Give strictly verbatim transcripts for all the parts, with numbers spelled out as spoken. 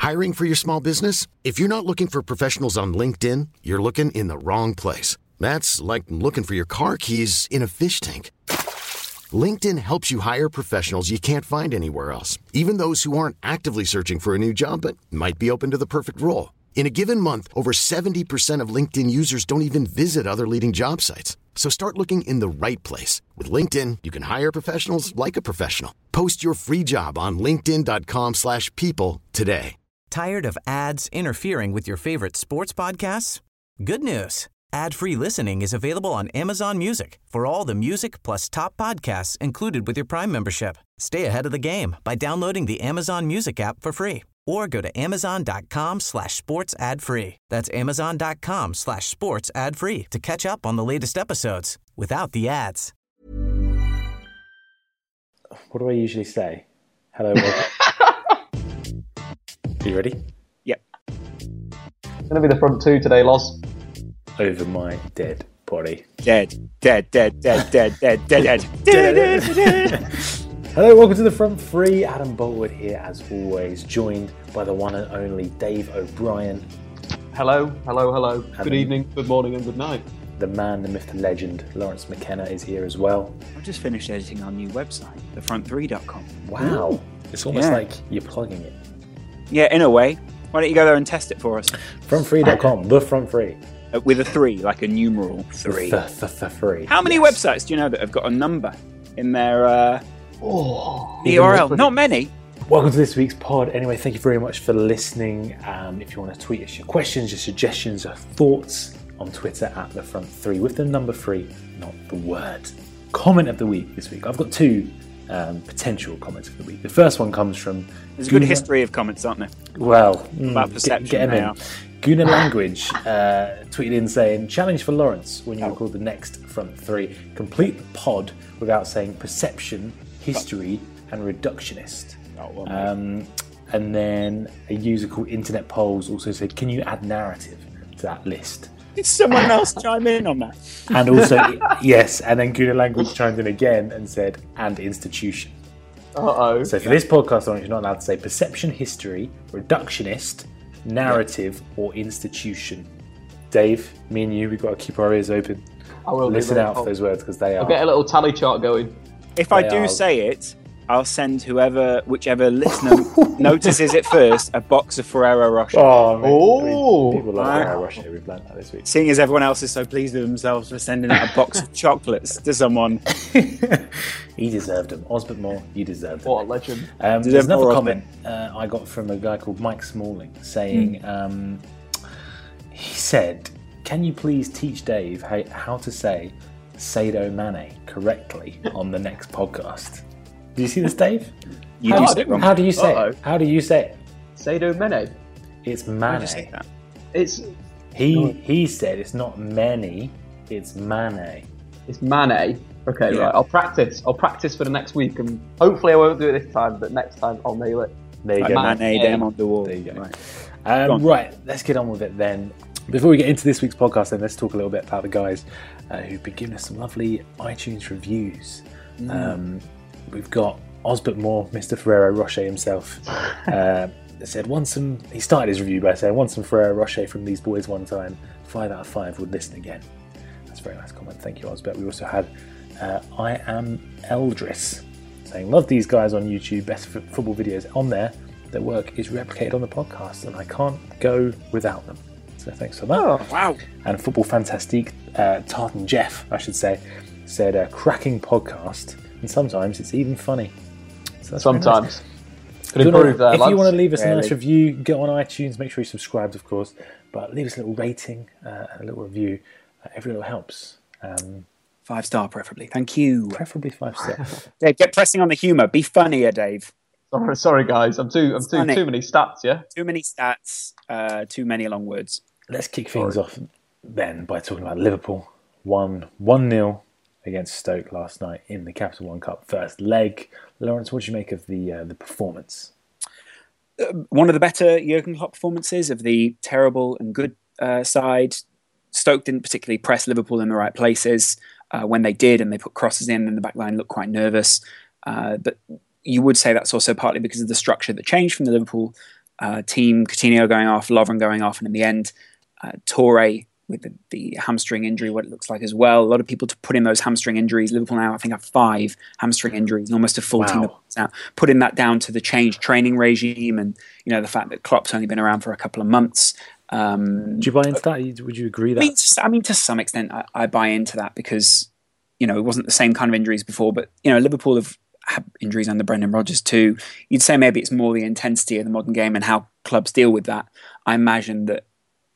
Hiring for your small business? If you're not looking for professionals on LinkedIn, you're looking in the wrong place. That's like looking for your car keys in a fish tank. LinkedIn helps you hire professionals you can't find anywhere else, even those who aren't actively searching for a new job but might be open to the perfect role. In a given month, over seventy percent of LinkedIn users don't even visit other leading job sites. So start looking in the right place. With LinkedIn, you can hire professionals like a professional. Post your free job on linkedin.com slash people today. Tired of ads interfering with your favorite sports podcasts? Good news. Ad-free listening is available on Amazon Music for all the music plus top podcasts included with your Prime membership. Stay ahead of the game by downloading the Amazon Music app for free or go to amazon.com slash sports ad free. That's amazon.com slash sports ad free to catch up on the latest episodes without the ads. What do I usually say? Hello. Are you ready? Yep. It's going to be the front two today, Loz. Over my dead body. Dead, dead, dead, dead, dead, dead, dead, dead, dead, dead. Hello, welcome to the Front Three. Adam Boltwood here, as always, joined by the one and only Dave O'Brien. Hello, hello, hello. Adam. Good evening, good morning, and good night. The man, the myth, the legend, Lawrence McKenna is here as well. I've just finished editing our new website, the front three dot com. Wow. Ooh. It's almost Yeah. like you're plugging it. Yeah, in a way. Why don't you go there and test it for us? front three dot com, the Front Three. Uh, with a three, like a numeral three. The, the, the three. How many yes. websites do you know that have got a number in their uh, Oh, U R L? Not many. Welcome to this week's pod. Anyway, thank you very much for listening. Um, if you want to tweet us your questions, your suggestions, your thoughts on Twitter at the Front Three with the number three, not the word. Comment of the week this week. I've got two um, potential comments of the week. The first one comes from. There's a good Guna, history of comments, aren't there? Well, About mm, perception. Get, get they him are. in. Guna Language uh, tweeted in saying, challenge for Lawrence when you oh. record the next Front Three. Complete the pod without saying perception, history, and reductionist. Oh, well, um, and then a user called Internet Polls also said, can you add narrative to that list? Did someone else chime in on that? And also, yes, and then Guna Language chimed in again and said, and institution. Uh-oh. So for this podcast, you're not allowed to say perception, history, reductionist, narrative, or institution. Dave, me and you, we've got to keep our ears open. I will listen out for those words because they are. I'll get a little tally chart going. If I They do are- say it, I'll send whoever, whichever listener notices it first, a box of Ferrero Rocher. Oh, man. Oh. I mean, people love Wow. Ferrero Rocher. We've learned that this week. Seeing as everyone else is so pleased with themselves for sending out a box of chocolates to someone. He deserved them. Osbert Moore, you deserved them. What a legend. Um, Deserve there's another more comment uh, I got from a guy called Mike Smalling saying, Hmm. um, he said, can you please teach Dave how, how to say Sadio Mane correctly on the next podcast? Do you see this, Dave? You how, do how, say it wrong. how do you say Uh-oh. it? How do you say it? Sadio Mane. It's Why Mane. did you say that? It's He he said it's not many, it's Mane. it's Mane. Okay, Yeah. right. I'll practice. I'll practice for the next week, and hopefully I won't do it this time. But next time I'll nail it. There you Like go. Mane, Mane. them on the wall. There you go. Right. Um, Go on. right, let's get on with it then. Before we get into this week's podcast, then let's talk a little bit about the guys uh, who've been giving us some lovely iTunes reviews. Mm. Um, we've got Osbert Moore, Mister Ferrero Rocher himself. Uh, said, "Want some?" He started his review by saying, "Want some Ferrero Rocher from these boys one time? Five out of five would listen again." That's a very nice comment. Thank you, Osbert. We also had uh, I am Eldris saying, "Love these guys on YouTube. Best f- football videos on there. Their work is replicated on the podcast, and I can't go without them." So thanks for that. Oh, Wow. And Football Fantastique, uh, Tartan Jeff, I should say, said, uh, cracking podcast, and sometimes it's even funny. So that's very nice. sometimes. Could If you improve wanna- there, If lads. you want to leave us a Really? nice review, get on iTunes, make sure you subscribe, of course, but leave us a little rating, uh, a little review. Uh, every little helps. Um, Five star, preferably. Thank you. preferably five stars. Dave, get pressing on the humour. Be funnier, Dave. Sorry, sorry, guys. I'm too. I'm too. Funny. Too many stats. Yeah. Too many stats, uh, too many long words. Let's kick things off then by talking about Liverpool. Won one nil against Stoke last night in the Capital One Cup first leg. Lawrence, what do you make of the uh, the performance? One of the better Jurgen Klopp performances of the terrible and good uh, side. Stoke didn't particularly press Liverpool in the right places. Uh, when they did, and they put crosses in, and the back line looked quite nervous. Uh, but you would say that's also partly because of the structure that changed from the Liverpool uh, team. Coutinho going off, Lovren going off, and in the end, uh, Torre with the, the hamstring injury, what it looks like as well. A lot of people to put in those hamstring injuries. Liverpool now, I think, have five hamstring injuries, and almost a full Wow. team of players out. Putting that down to the changed training regime, and you know the fact that Klopp's only been around for a couple of months. Um, Do you buy into that? Would you agree that? I mean, to, I mean, to some extent, I, I buy into that because you know it wasn't the same kind of injuries before, but you know Liverpool have had injuries under Brendan Rodgers too. You'd say maybe it's more the intensity of the modern game and how clubs deal with that. I imagine that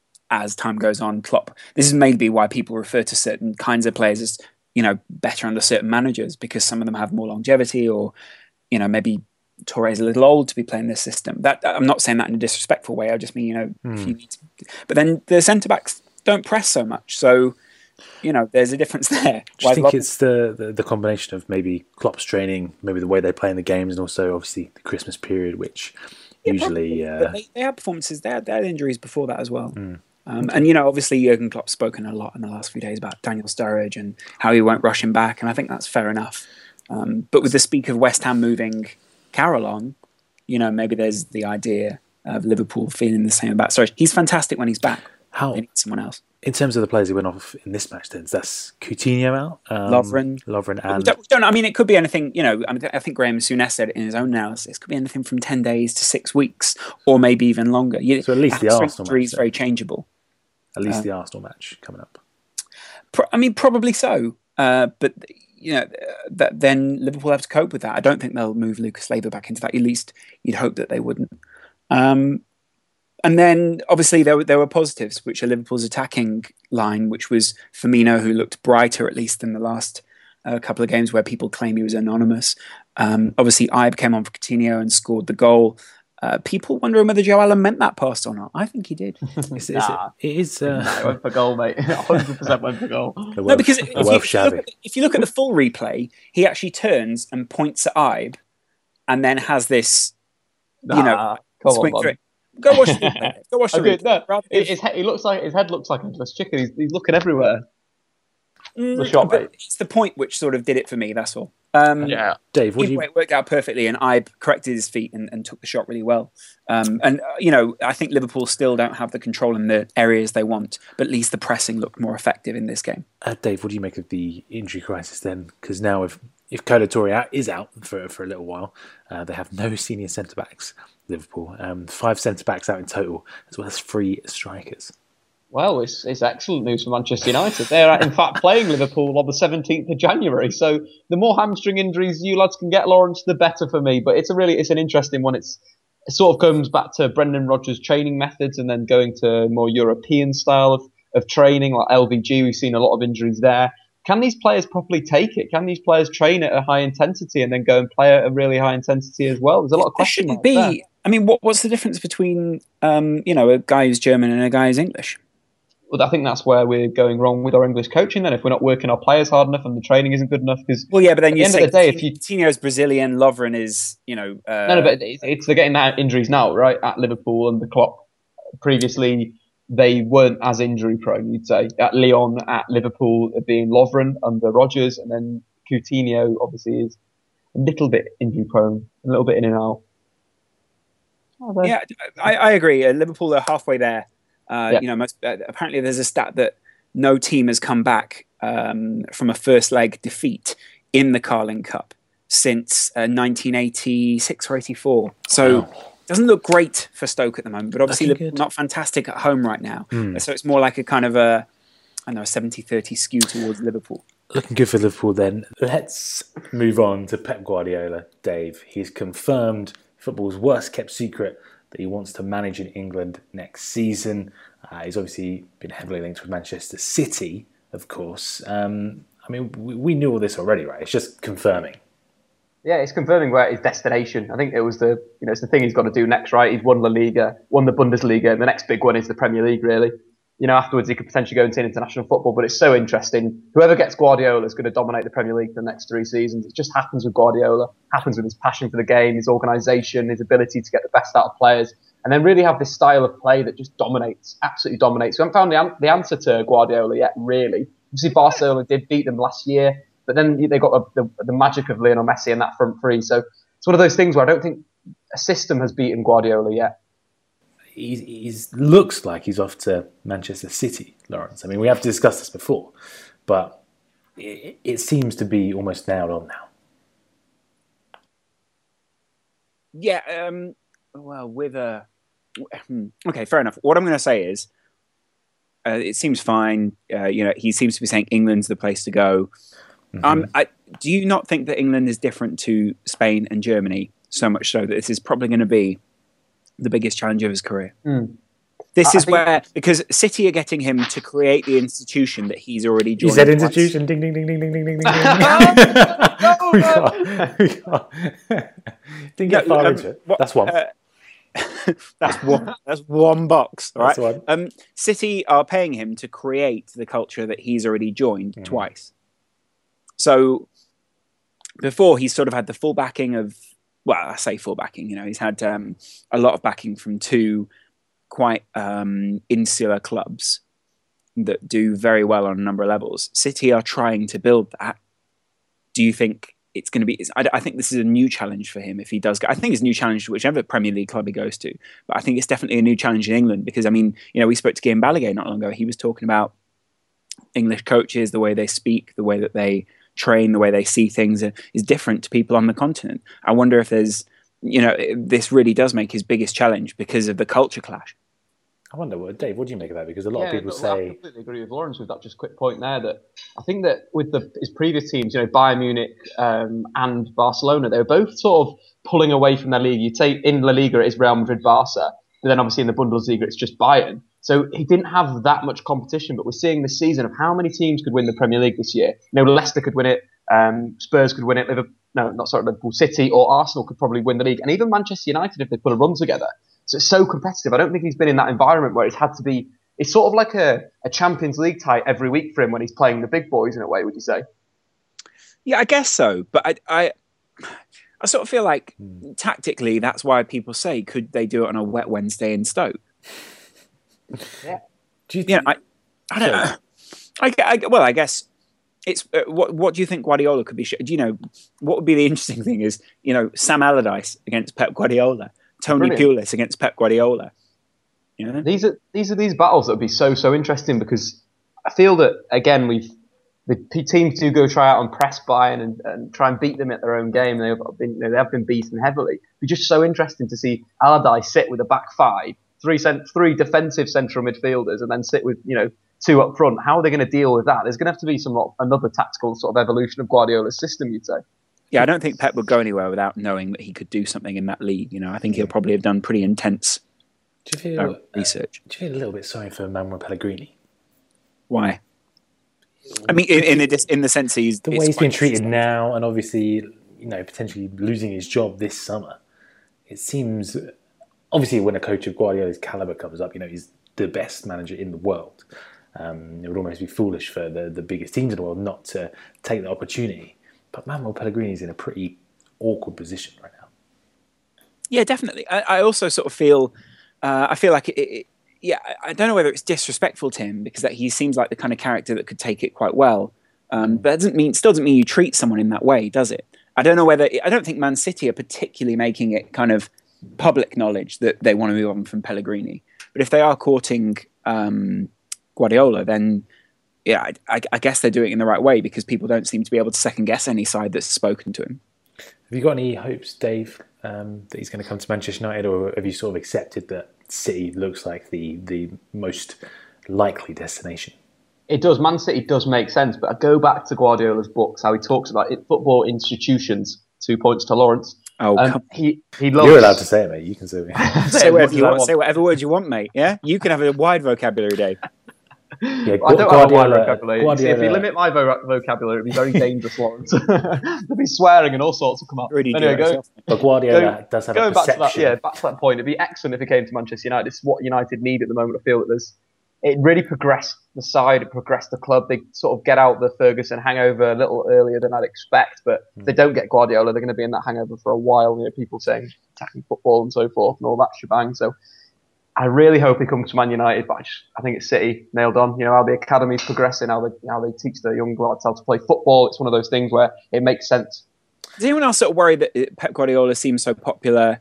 as time goes on, Klopp. This is maybe why people refer to certain kinds of players as you know better under certain managers, because some of them have more longevity, or you know maybe Torre's a little old to be playing this system. That I'm not saying that in a disrespectful way. I just mean you know, Hmm. if you need to, but then the centre backs don't press so much, so you know there's a difference there. Do you Why think Klopp- it's the, the, the combination of maybe Klopp's training, maybe the way they play in the games, and also obviously the Christmas period, which Yeah, usually... probably, Uh, but they, they had performances. They had, they had injuries before that as well. Mm. Um, and, you know, obviously Jurgen Klopp's spoken a lot in the last few days about Daniel Sturridge and how he won't rush him back. And I think that's fair enough. Um, but with the speak of West Ham moving Carroll on, you know, maybe there's the idea of Liverpool feeling the same about Sturridge. He's fantastic when he's back. how, They need someone else. in terms of the players who went off in this match, then that's Coutinho out, um, Lovren. Lovren, We and don't, we don't, I mean, it could be anything, you know, I, mean, I think Graham Souness said it in his own analysis. It could be anything from ten days to six weeks or maybe even longer. You, So at least the hamstring Arsenal injury match is then. very changeable. at least uh, the Arsenal match coming up. Pro- I mean, probably so. Uh, but you know, that then Liverpool have to cope with that. I don't think they'll move Lucas Leiva back into that. At least you'd hope that they wouldn't. Um, and then obviously there were there were positives, which are Liverpool's attacking line, which was Firmino, who looked brighter at least than the last uh, couple of games where people claim he was anonymous. Um, obviously, Ibe came on for Coutinho and scored the goal. Uh, people wondering whether Joe Allen meant that pass or not. I think he did. It's, it's, Nah. it is uh, Nah, it went for goal, mate. one hundred percent went for goal. the No, Welsh, because the if you, Welsh if, you look shabby. at, if you look at the full replay, he actually turns and points at Ibe, and then has this, Nah, you know, come swing on, through man. it. Go watch the replay. Go watch the Okay, replay. no, Rather his, give- his head, he looks like his head looks like a headless chicken. He's, he's looking everywhere. Mm, the shot, but mate. it's the point which sort of did it for me. That's all. Um, Yeah, Dave, what do Either you, way, it worked out perfectly, and Ibe corrected his feet and, and took the shot really well. Um, and uh, you know, I think Liverpool still don't have the control in the areas they want, but at least the pressing looked more effective in this game. uh, Dave, what do you make of the injury crisis then? Because now if if Kolo Touré out, is out for for a little while, uh, they have no senior centre backs. Liverpool, um, five centre backs out in total, as well as three strikers. well, it's it's excellent news for Manchester United. They're in fact playing Liverpool on the seventeenth of January. So the more hamstring injuries you lads can get, Lawrence, the better for me. But it's a really it's an interesting one. It's it sort of comes back to Brendan Rodgers' training methods, and then going to more European style of, of training, like L V G. We've seen a lot of injuries there. Can these players properly take it? Can these players train at a high intensity and then go and play at a really high intensity as well? There's a lot of There question shouldn't marks there. be. I mean, what, what's the difference between um, you know a guy who's German and a guy who's English? Well, I think that's where we're going wrong with our English coaching. Then, if we're not working our players hard enough and the training isn't good enough, because Well, yeah, but then At you the end say of the day, if you- Coutinho's Brazilian, Lovren is you know. Uh, no, no, but it's, it's they're getting that injuries now, right? At Liverpool and the Klopp. Previously, they weren't as injury prone. You'd say at Lyon, at Liverpool, being Lovren under Rodgers, and then Coutinho obviously is a little bit injury prone, a little bit in and out. Yeah, I, I agree. Uh, Liverpool are halfway there. Uh, Yeah. You know, most, uh, apparently there's a stat that no team has come back um, from a first leg defeat in the Carling Cup since uh, nineteen eighty-six or eighty-four. So Wow. it doesn't look great for Stoke at the moment, but obviously Looking Liverpool good. not fantastic at home right now. Hmm. So it's more like a kind of a, I don't know, a seventy thirty skew towards Liverpool. Looking good for Liverpool then. Let's move on to Pep Guardiola, Dave. He's confirmed football's worst kept secret that he wants to manage in England next season. Uh, he's obviously been heavily linked with Manchester City, of course. Um, I mean, we, we knew all this already, right? It's just confirming. Yeah, it's confirming where his destination. I think it was the you know it's the thing he's got to do next, right? He's won La Liga, won the Bundesliga, and the next big one is the Premier League, really. You know, afterwards he could potentially go into international football, but it's so interesting. Whoever gets Guardiola is going to dominate the Premier League for the next three seasons. It just happens with Guardiola. Happens with his passion for the game, his organisation, his ability to get the best out of players, and then really have this style of play that just dominates, absolutely dominates. We haven't found the, an- the answer to Guardiola yet, really. Obviously, Barcelona did beat them last year, but then they got the, the, the magic of Lionel Messi and that front three. So it's one of those things where I don't think a system has beaten Guardiola yet. he he's, looks like he's off to Manchester City, Lawrence. I mean, we have discussed this before, but it, it seems to be almost nailed on now. Yeah, um, well, with a... Okay, fair enough. What I'm going to say is, uh, it seems fine. Uh, you know, he seems to be saying England's the place to go. Mm-hmm. Um, I, do you not think that England is different to Spain and Germany, so much so that this is probably going to be the biggest challenge of his career? Mm. This I is think... where, because City are getting him to create the institution that he's already joined. You said institution, ding, ding, ding, ding, ding, ding, ding, ding, ding. we can't, we can't. Didn't get no, far um, into it. What, That's one. Uh, that's one. That's one box. All right. That's one. Um, City are paying him to create the culture that he's already joined mm. twice. So before, he's sort of had the full backing of, well, I say full backing. You know, he's had um, a lot of backing from two quite um, insular clubs that do very well on a number of levels. City are trying to build that. Do you think it's going to be... I, I think this is a new challenge for him if he does go. I think it's a new challenge to whichever Premier League club he goes to. But I think it's definitely a new challenge in England because, I mean, you know, we spoke to Guillaume Balaguer not long ago. He was talking about English coaches, the way they speak, the way that they train, the way they see things is different to people on the continent. I wonder if there's... You know, this really does make his biggest challenge because of the culture clash. I wonder, what Dave, what do you make of that? Because a lot yeah, of people no, say... I completely agree with Lawrence with that just quick point there that I think that with the, his previous teams, you know, Bayern Munich um, and Barcelona, they were both sort of pulling away from their league. You'd say in La Liga it is Real Madrid, Barca, but then obviously in the Bundesliga it's just Bayern. So he didn't have that much competition, but we're seeing this season of how many teams could win the Premier League this year. You know, Leicester could win it, um, Spurs could win it, Liverpool, no, not sorry, Liverpool City or Arsenal could probably win the league, and even Manchester United if they put a run together. So it's so competitive. I don't think he's been in that environment where it's had to be... It's sort of like a, a Champions League tie every week for him when he's playing the big boys in a way, would you say? Yeah, I guess so. But I I, I sort of feel like hmm. tactically that's why people say, could they do it on a wet Wednesday in Stoke? Yeah. Do you think... Yeah, I, I don't know. I, I, well, I guess... It's uh, what. What do you think Guardiola could be? Sh- do you know what would be the interesting thing is you know Sam Allardyce against Pep Guardiola, Tony Brilliant. Pulis against Pep Guardiola. You know? These are these are these battles that would be so so interesting because I feel that again we've the teams do go try out and press Bayern and, and try and beat them at their own game. They have been you know, they have been beaten heavily. It'd be just so interesting to see Allardyce sit with a back five, three cent- three defensive central midfielders, and then sit with you know. two up front. How are they going to deal with that? There's going to have to be some another tactical sort of evolution of Guardiola's system, you'd say. Yeah, I don't think Pep would go anywhere without knowing that he could do something in that league. You know, I think he'll probably have done pretty intense do you feel, uh, research. Uh, do you feel a little bit sorry for Manuel Pellegrini? Why? I mean, in, in, the, in the sense he's... The way he's been treated now and obviously, you know, potentially losing his job this summer. It seems... Obviously, when a coach of Guardiola's calibre comes up, you know, he's the best manager in the world. Um, it would almost be foolish for the, the biggest teams in the world not to take the opportunity. But Manuel Pellegrini is in a pretty awkward position right now. Yeah, definitely. I, I also sort of feel, uh, I feel like, it, it, yeah, I don't know whether it's disrespectful to him because that he seems like the kind of character that could take it quite well. Um, but it doesn't mean, still doesn't mean you treat someone in that way, does it? I don't know whether, I don't think Man City are particularly making it kind of public knowledge that they want to move on from Pellegrini. But if they are courting um, Guardiola, then yeah, I, I, I guess they're doing it in the right way because people don't seem to be able to second guess any side that's spoken to him. Have you got any hopes, Dave, um, that he's going to come to Manchester United, or have you sort of accepted that City looks like the the most likely destination? It does. Man City does make sense, but I go back to Guardiola's books, how he talks about it, football institutions. Two points to Lawrence. Oh, um, he he loves. You're allowed to say it, mate. You can say it. say whatever you want. Say whatever words you want, mate. Yeah, you can have a wide vocabulary, Dave. Yeah, well, I don't Guardiola, have a wide vocabulary. Guardiola. See, if you limit my vo- vocabulary, it'd be very dangerous, Lawrence. There'd be swearing and all sorts will come up. Really anyway, go, but Guardiola go, does have going a perception. Back to that, yeah, back to that point. It'd be excellent if he came to Manchester United. It's what United need at the moment. I feel that there's. It really progressed the side, it progressed the club. They sort of get out the Ferguson hangover a little earlier than I'd expect, but if they don't get Guardiola, they're going to be in that hangover for a while. You know, people saying attacking football and so forth and all that shebang. So I really hope he comes to Man United, but I, just, I think it's City nailed on. You know, how the academy's progressing, how they, how they teach their young lads how to play football. It's one of those things where it makes sense. Does anyone else sort of worry that Pep Guardiola seems so popular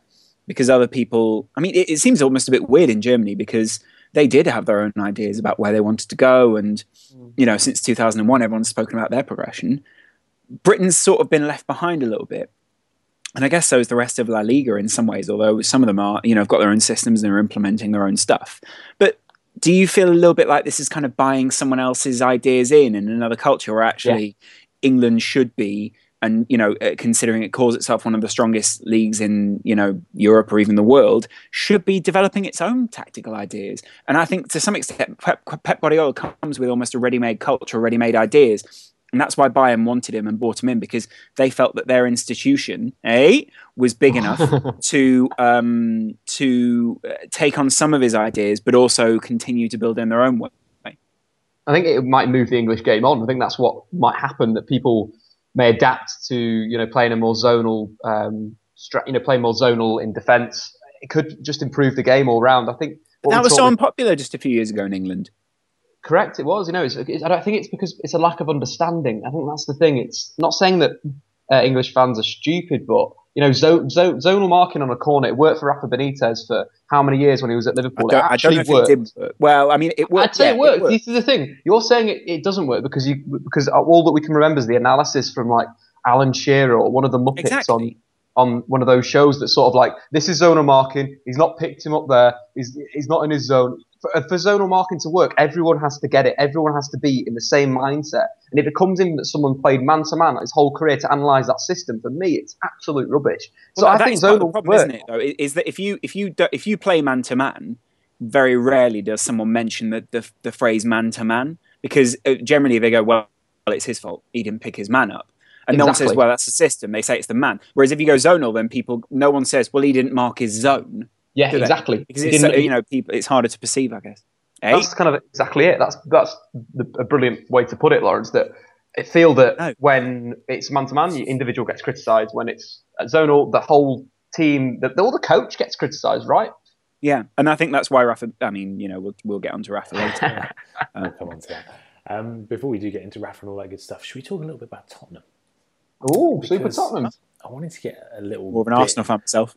because other people, I mean, it, it seems almost a bit weird in Germany because they did have their own ideas about where they wanted to go. And, you know, since two thousand one, everyone's spoken about their progression. Britain's sort of been left behind a little bit. And I guess so is the rest of La Liga in some ways, although some of them are, you know, have got their own systems and are implementing their own stuff. But do you feel a little bit like this is kind of buying someone else's ideas in in another culture, where actually yeah. England should be, and, you know, considering it calls itself one of the strongest leagues in, you know, Europe or even the world, should be developing its own tactical ideas? And I think to some extent, Pep, Pep Guardiola comes with almost a ready-made culture, ready-made ideas. And that's why Bayern wanted him and brought him in, because they felt that their institution, eh, was big enough to um, to take on some of his ideas, but also continue to build in their own way. I think it might move the English game on. I think that's what might happen, that people may adapt to, you know, playing a more zonal, um, stra- you know, playing more zonal in defence. It could just improve the game all round. I think that was so unpopular just a few years ago in England. Correct, it was. You know, it's, it's, I don't think it's because it's a lack of understanding. I think that's the thing. It's not saying that uh, English fans are stupid, but, you know, zo- zo- zonal marking on a corner, it worked for Rafa Benitez for how many years when he was at Liverpool? I don't, it actually I don't know worked. If it did work. Well, I mean, it worked. I'd say yeah, it worked. It worked. This is the thing. You're saying it, it doesn't work because you because all that we can remember is the analysis from like Alan Shearer or one of the Muppets exactly. on on one of those shows that sort of like, this is zonal marking. He's not picked him up there. He's he's not in his zone. For, for zonal marking to work, everyone has to get it. Everyone has to be in the same mindset. And if it comes in that someone played man to man his whole career to analyse that system, for me, it's absolute rubbish. So well, I that think is part of the zonal problem, work. isn't it? Though, is that if you if you do, if you play man to man, very rarely does someone mention the the, the phrase man to man, because generally they go, well, it's his fault. He didn't pick his man up. And exactly. No one says, well, that's the system. They say it's the man. Whereas if you go zonal, then people, no one says, well, he didn't mark his zone. Yeah, exactly. Because it's, so, you know, people, it's harder to perceive, I guess. Eh? That's kind of exactly it. That's that's the, a brilliant way to put it, Lawrence. That I feel that no. when it's man to man, the individual gets criticised. When it's zonal, the whole team, the, all the coach gets criticised, right? Yeah, and I think that's why Rafa. I mean, you know, we'll we'll get onto Rafa later. um, we'll come on to that. Um, before we do get into Rafa and all that good stuff, should we talk a little bit about Tottenham? Oh, super Tottenham! I wanted to get a little more of an bit... Arsenal fan myself.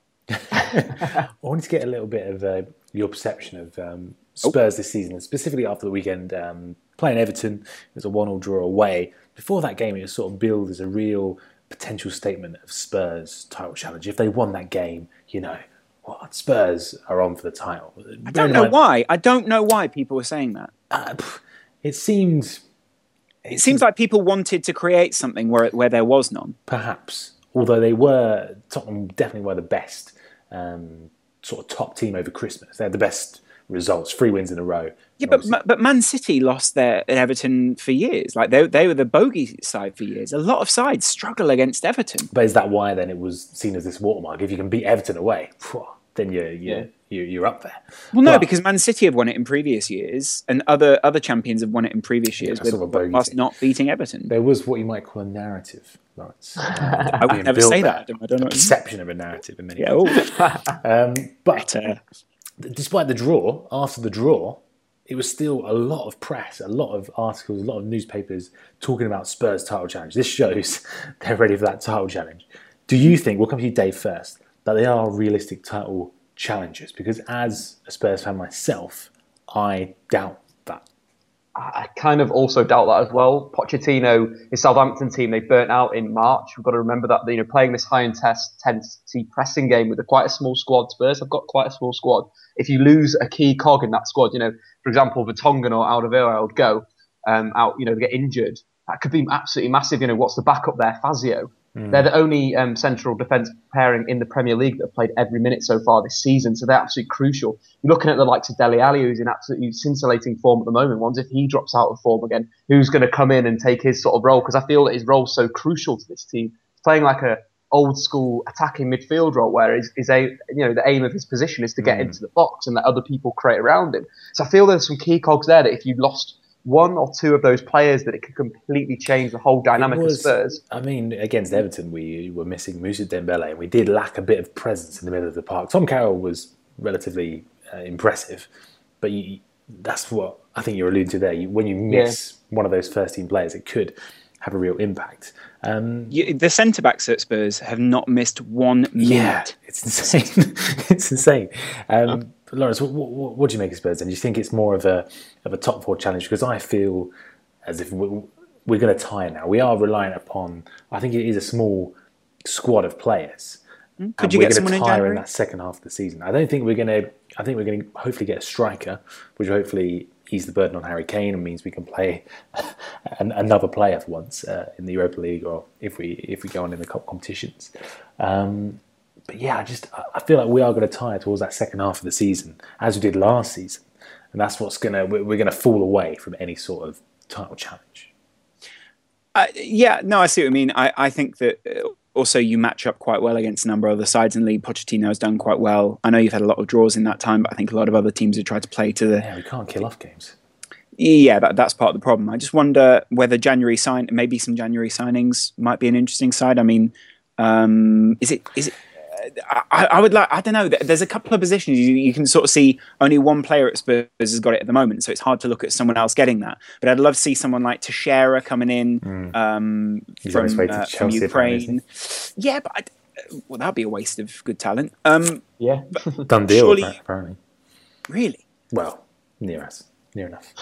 I wanted to get a little bit of uh, your perception of um, Spurs oh. this season, and specifically after the weekend um, playing Everton. It was a one-all draw away. Before that game, it was sort of billed as a real potential statement of Spurs' title challenge. If they won that game, you know, what, Spurs are on for the title. I don't know why. I don't know why people were saying that. Uh, it seemed... It, it seems like people wanted to create something where where there was none. Perhaps. Although they were, Tottenham definitely were the best um, sort of top team over Christmas. They had the best results, three wins in a row. Yeah, but but Man City lost their at Everton for years. Like they they were the bogey side for years. A lot of sides struggle against Everton. But is that why then it was seen as this watermark? If you can beat Everton away, then you're you're, yeah. you're, you're up there. Well, no, but, because Man City have won it in previous years, and other other champions have won it in previous years, yeah, with, whilst not beating Everton. There was what you might call a narrative, Lawrence. Uh, I would never say that. that. I don't know. A perception of a narrative in many yeah, ways. um, but uh, despite the draw, after the draw, it was still a lot of press, a lot of articles, a lot of newspapers talking about Spurs' title challenge. This shows they're ready for that title challenge. Do you think, we'll come to you, Dave, first, that they are realistic title challengers? Because as a Spurs fan myself, I doubt that. I kind of also doubt that as well. Pochettino, his Southampton team, they burnt out in March. We've got to remember that, you know, playing this high intensity pressing game with a quite a small squad. Spurs have got quite a small squad. If you lose a key cog in that squad, you know, for example, Vertonghen or Alderweireld would go um, out, you know, get injured. That could be absolutely massive. You know, what's the backup there? Fazio. Mm. They're the only um, central defence pairing in the Premier League that have played every minute so far this season, so they're absolutely crucial. You're looking at the likes of Dele Alli, who's in absolutely scintillating form at the moment. Once if he drops out of form again, who's going to come in and take his sort of role? Because I feel that his role's so crucial to this team. He's playing like a old school attacking midfield role, where his, his a you know the aim of his position is to get mm. into the box and let other people create around him. So I feel there's some key cogs there that if you lost one or two of those players, that it could completely change the whole dynamic was, of Spurs. I mean, against Everton, we were missing Moussa Dembele, and we did lack a bit of presence in the middle of the park. Tom Carroll was relatively uh, impressive, but you, that's what I think you're alluding to there. You, when you miss yeah. one of those first team players, it could have a real impact. Um, you, the centre backs at Spurs have not missed one minute. Yeah, it's insane. It's insane. Um, but Lawrence, what, what, what do you make of Spurs? And do you think it's more of a of a top four challenge? Because I feel as if we're, we're going to tie now. We are reliant upon. I think it is a small squad of players. Could and you we're get going someone to in tire January? in that second half of the season. I don't think we're going to. I think we're going to hopefully get a striker, which hopefully ease the burden on Harry Kane and means we can play an, another player for once uh, in the Europa League, or if we if we go on in the cup competitions. Um, but yeah, I just I feel like we are going to tire towards that second half of the season, as we did last season, and that's what's gonna we're, we're going to fall away from any sort of title challenge. Uh, yeah, no, I see what you mean. I, I think that uh, also you match up quite well against a number of other sides in the league. Pochettino has done quite well. I know you've had a lot of draws in that time, but I think a lot of other teams have tried to play to the... Yeah, we can't kill off games. Yeah, that, that's part of the problem. I just wonder whether January sign, maybe some January signings might be an interesting side. I mean, um, is it... Is it I, I would like, I don't know, there's a couple of positions you, you can sort of see only one player at Spurs has got it at the moment, so it's hard to look at someone else getting that. But I'd love to see someone like Teixeira coming in mm. um, from, uh, from Ukraine. Yeah, but I'd, well, that'd be a waste of good talent. Um, yeah. Done deal, surely, apparently. Really? Well, near us. Near enough.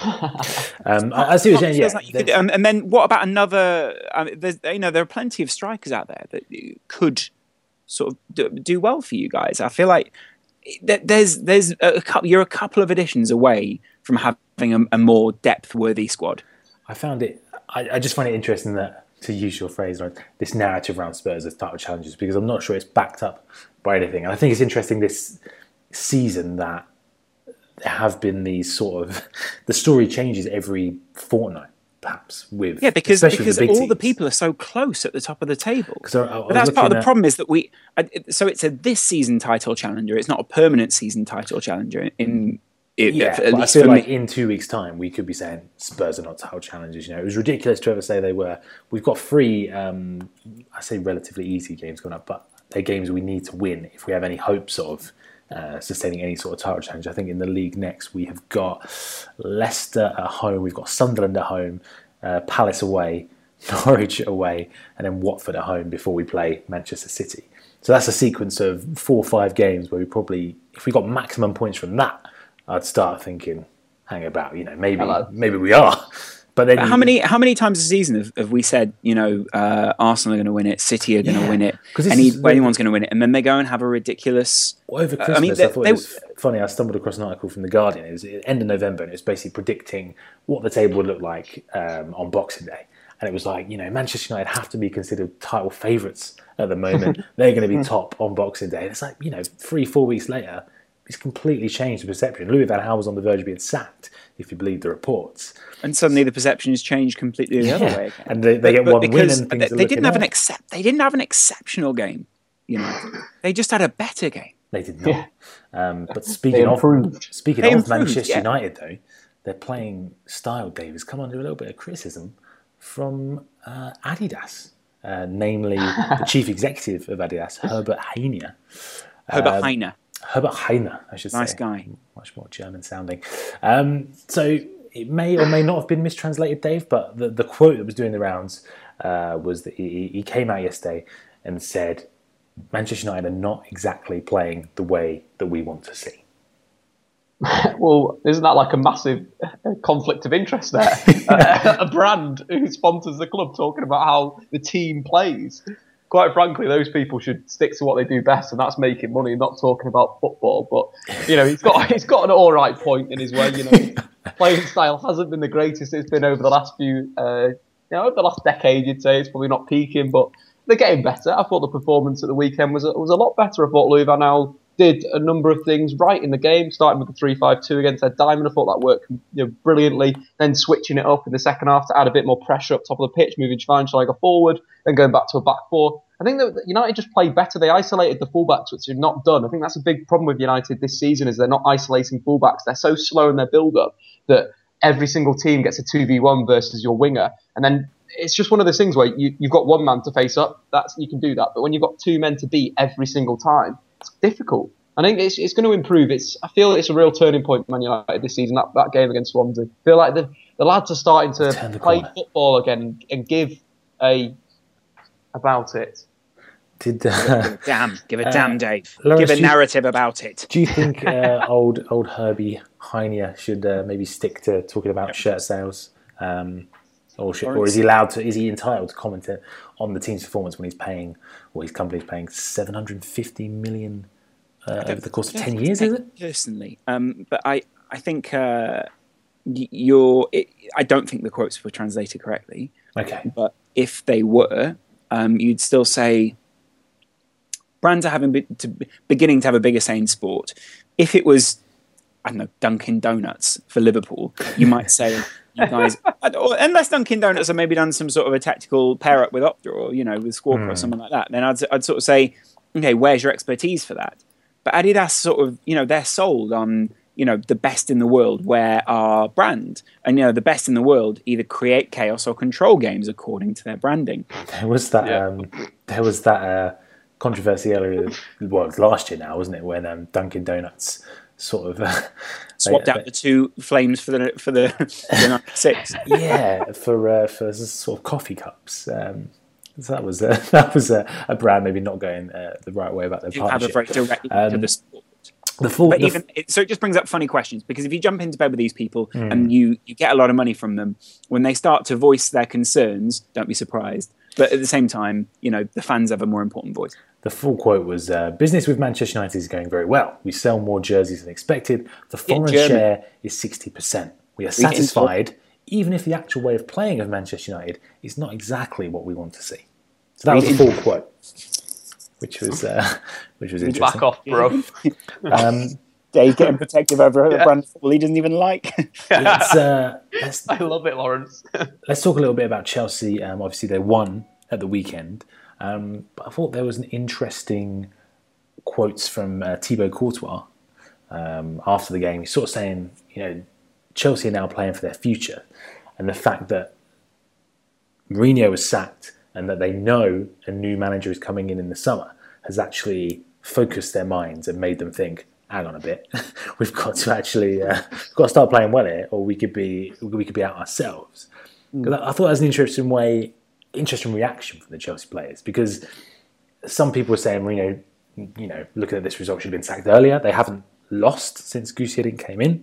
um, I, I see what you're saying. Yeah. Like you could, um, and then what about another, I mean, there's, you know, there are plenty of strikers out there that could sort of do, do well for you guys. I feel like there's there's a couple, you're a couple of additions away from having a, a more depth-worthy squad. I found it. I, I just find it interesting that, to use your phrase, right, this narrative around Spurs as title challenges, because I'm not sure it's backed up by anything. And I think it's interesting this season that there have been these sort of the story changes every fortnight. Perhaps with yeah, because because the all teams. the people are so close at the top of the table. I, I but that's part of the at... problem is that we. So it's a this season title challenger. It's not a permanent season title challenger. In, in yeah, at least I feel for like me. in two weeks' time we could be saying Spurs are not title challengers. You know, it was ridiculous to ever say they were. We've got three, um, I say relatively easy games coming up, but they're games we need to win if we have any hopes of. Uh, sustaining any sort of title challenge. I think in the league next we have got Leicester at home, we've got Sunderland at home, uh, Palace away, Norwich away, and then Watford at home before we play Manchester City. So that's a sequence of four or five games where we probably, if we got maximum points from that, I'd start thinking, hang about, you know, maybe maybe we are. But then but how many how many times a season have, have we said, you know, uh, Arsenal are going to win it, City are going to yeah, win it, Any, anyone's going to win it, and then they go and have a ridiculous... Well, over Christmas, uh, I, mean, they, I thought they, it was funny, I stumbled across an article from The Guardian, it was at the end of November, and it was basically predicting what the table would look like um, on Boxing Day. And it was like, you know, Manchester United have to be considered title favourites at the moment. They're going to be top on Boxing Day. And it's like, you know, three, four weeks later, it's completely changed the perception. Louis van Gaal was on the verge of being sacked, if you believe the reports. And suddenly the perception has changed completely the yeah. other way again. And they, they but, get but one win because and things they, are they didn't have up. an accept. They didn't have an exceptional game. You know, they just had a better game. They did not. Yeah. Um, but speaking of speaking They of improved, Manchester yeah. United, though, their playing style, Dave, has come under a little bit of criticism from uh, Adidas, uh, namely the chief executive of Adidas, Herbert Hainer. Herbert Um, Hainer. Herbert Hainer, I should Nice say. guy. Much more German sounding. Um, so it may or may not have been mistranslated, Dave, but the, the quote that was doing the rounds uh, was that he, he came out yesterday and said, Manchester United are not exactly playing the way that we want to see. Well, isn't that like a massive conflict of interest there? uh, a brand who sponsors the club talking about how the team plays. Quite frankly, those people should stick to what they do best, and that's making money, not talking about football. But you know, he's got he's got an all right point in his way. You know, his playing style hasn't been the greatest it's been over the last few, uh, you know, over the last decade. You'd say it's probably not peaking, but they're getting better. I thought the performance at the weekend was was a lot better. I thought Louis van Gaal did a number of things right in the game, starting with the three five two against Ed Diamond. I thought that worked, you know, brilliantly. Then switching it up in the second half to add a bit more pressure up top of the pitch, moving Schweinsteiger forward, then going back to a back four. I think that United just played better. They isolated the fullbacks, which they've not done. I think that's a big problem with United this season, is they're not isolating fullbacks. They're so slow in their build-up that every single team gets a two v one versus your winger. And then it's just one of those things where you, you've got one man to face up. That's you can do that. But when you've got two men to beat every single time, it's difficult. I think it's it's going to improve. It's I feel it's a real turning point for Man United this season, that, that game against Swansea. I feel like the, the lads are starting to play corner. football again and give a about it. Did uh, give a damn, give a uh, damn, Dave. Lawrence, give a narrative you, about it. Do you think uh, old old Herbie Heine should uh, maybe stick to talking about shirt sales, um, or should, or is he allowed to? Is he entitled to comment on the team's performance when he's paying, or his company's paying seven hundred and fifty million uh, over the course of ten years? Is it personally? Um, but I I think uh, you're. It, I don't think the quotes were translated correctly. Okay, but if they were, um, you'd still say. Brands are having to, beginning to have a bigger say in sport. If it was, I don't know, Dunkin' Donuts for Liverpool, you might say, you guys, unless Dunkin' Donuts have maybe done some sort of a tactical pair up with Opta or, you know, with Squawka mm. or something like that, then I'd, I'd sort of say, okay, where's your expertise for that? But Adidas sort of, you know, they're sold on, you know, the best in the world, where our brand, and, you know, the best in the world either create chaos or control games according to their branding. There was that, yeah. um, there was that, uh, controversy earlier, well, it was last year now, wasn't it? When um, Dunkin' Donuts sort of uh, swapped they, out they, the two flames for the for the, the six. Yeah, for uh, for sort of coffee cups. Um, so that was uh, that was a, a brand maybe not going uh, the right way about their you partnership. Have a very direct um, to the sport. The full, but the even it, so, it just brings up funny questions, because if you jump into bed with these people mm. and you you get a lot of money from them, when they start to voice their concerns, don't be surprised. But at the same time, you know, the fans have a more important voice. The full quote was, uh, business with Manchester United is going very well. We sell more jerseys than expected. The foreign share is sixty percent. We are satisfied, even if the actual way of playing of Manchester United is not exactly what we want to see. So that was the full quote, which was uh, which was interesting. Back off, bro. um, Dave getting protective over a yeah. brand football he doesn't even like. let's, uh, let's, I love it, Lawrence. Let's talk a little bit about Chelsea. Um, obviously, they won at the weekend. Um, but I thought there was an interesting quotes from uh, Thibaut Courtois um, after the game. He's sort of saying, you know, Chelsea are now playing for their future, and the fact that Mourinho was sacked and that they know a new manager is coming in in the summer has actually focused their minds and made them think, hang on a bit, we've got to actually uh, we've got to start playing well here, or we could be we could be out ourselves. Mm. I thought that was an interesting way. Interesting reaction from the Chelsea players, because some people were saying, Mourinho, you know, looking at this result, should have been sacked earlier. They haven't lost since Guussi came in.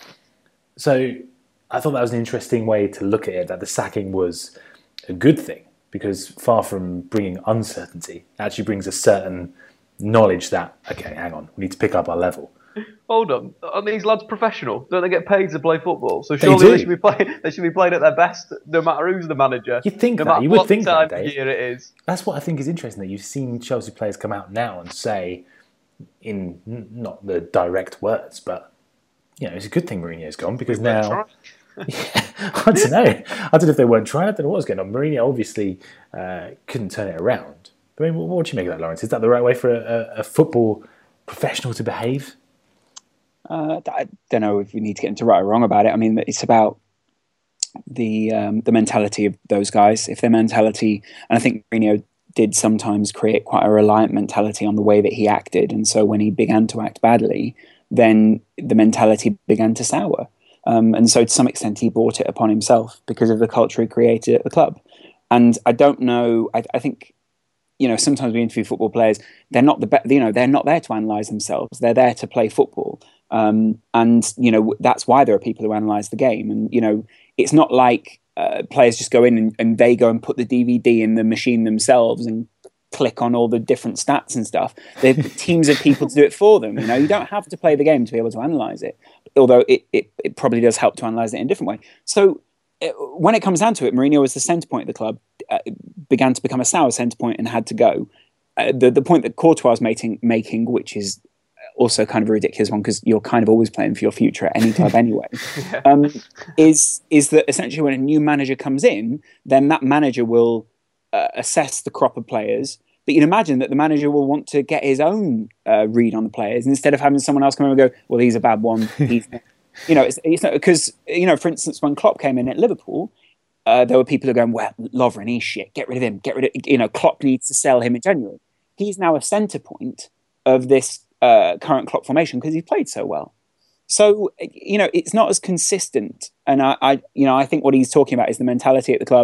So I thought that was an interesting way to look at it, that the sacking was a good thing, because far from bringing uncertainty, it actually brings a certain knowledge that, okay, hang on, we need to pick up our level. Hold on, are these lads professional? Don't they get paid to play football? So surely they, they should be playing. They should be playing at their best, no matter who's the manager. You think no that? You would think that, Dave. Year it is. That's what I think is interesting. That you've seen Chelsea players come out now and say, in not the direct words, but you know, it's a good thing Mourinho's gone, because now. Yeah, I don't know. I don't know if they weren't trying. I don't know what was going on. Mourinho obviously uh, couldn't turn it around. I mean, what, what do you make of that, Lawrence? Is that the right way for a, a football professional to behave? Uh, I don't know if we need to get into right or wrong about it. I mean, it's about the um, the mentality of those guys. If their mentality, and I think Mourinho did sometimes create quite a reliant mentality on the way that he acted, and so when he began to act badly, then the mentality began to sour. Um, and so to some extent, he brought it upon himself because of the culture he created at the club. And I don't know. I, I think. You know, sometimes we interview football players. They're not the be- you know they're not there to analyse themselves. They're there to play football, um, and you know that's why there are people who analyse the game. And you know, it's not like uh, players just go in and, and they go and put the D V D in the machine themselves and click on all the different stats and stuff. There's teams of people to do it for them. You know, you don't have to play the game to be able to analyse it. Although it, it it probably does help to analyse it in a different way. So. When it comes down to it, Mourinho was the centre point of the club, uh, began to become a sour centre point and had to go. Uh, the the point that Courtois is making, making, which is also kind of a ridiculous one because you're kind of always playing for your future at any club anyway, yeah. um, is is that essentially when a new manager comes in, then that manager will uh, assess the crop of players. But you'd imagine that the manager will want to get his own uh, read on the players instead of having someone else come over and go, well, he's a bad one, he's You know, it's, it's not because, you know, for instance, when Klopp came in at Liverpool, uh, there were people who are going, well, Lovren, he's shit. Get rid of him. Get rid of, you know, Klopp needs to sell him in January. He's now a centre point of this uh, current Klopp formation because he's played so well. So, you know, it's not as consistent. And I, I, you know, I think what he's talking about is the mentality at the club.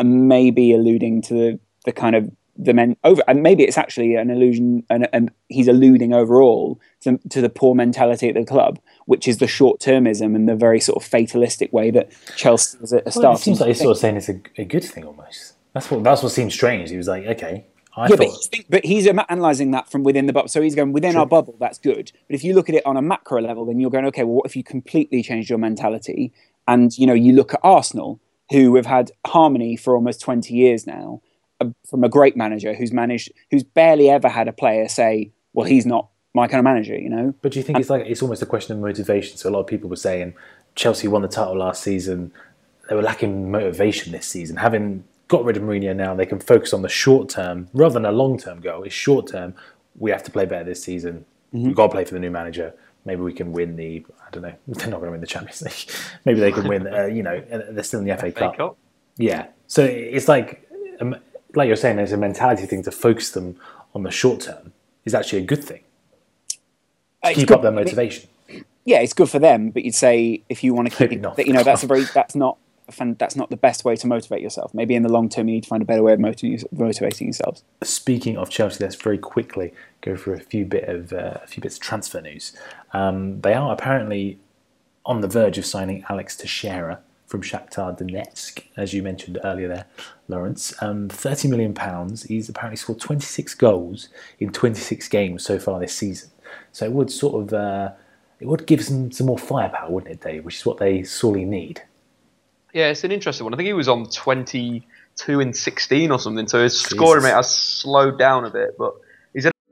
and maybe alluding to the, the kind of the men over, and maybe it's actually an illusion, and, and he's alluding overall to, to the poor mentality at the club, which is the short-termism and the very sort of fatalistic way that Chelsea is at a start. Well, it seems like he's sort of saying it's a, a good thing almost. That's what that's what seems strange. He was like, okay, I yeah, thought... but he's, but he's analysing that from within the bubble. So he's going, within True. our bubble, that's good. But if you look at it on a macro level, then you're going, okay, well, what if you completely changed your mentality? And, you know, you look at Arsenal, who have had harmony for almost twenty years now, from a great manager who's managed, who's barely ever had a player say, well, he's not my kind of manager, you know? But do you think and, it's like, it's almost a question of motivation? So a lot of people were saying Chelsea won the title last season. They were lacking motivation this season. Having got rid of Mourinho now, they can focus on the short term rather than a long term goal. It's short term. We have to play better this season. Mm-hmm. We've got to play for the new manager. Maybe we can win the, I don't know, they're not going to win the Champions League. Maybe they can win, uh, you know, they're still in the F A Cup. Cup. Yeah. So it's like, um, like you're saying, there's a mentality thing to focus them on the short term is actually a good thing. To keep good. up their motivation. Yeah, it's good for them, but you'd say if you want to keep it, you know, that's a very, that's not, that's not the best way to motivate yourself. Maybe in the long term, you need to find a better way of motivating yourselves. Speaking of Chelsea, let's very quickly go through a few bit of uh, a few bits of transfer news. Um, they are apparently on the verge of signing Alex Teixeira from Shakhtar Donetsk, as you mentioned earlier there, Lawrence. Um, thirty million pounds. He's apparently scored twenty-six goals in twenty-six games so far this season. So it would sort of uh, it would give them some more firepower, wouldn't it, Dave? Which is what they sorely need. Yeah, it's an interesting one. I think he was on twenty-two in sixteen or something, so his Jesus. scoring rate has slowed down a bit. But he's a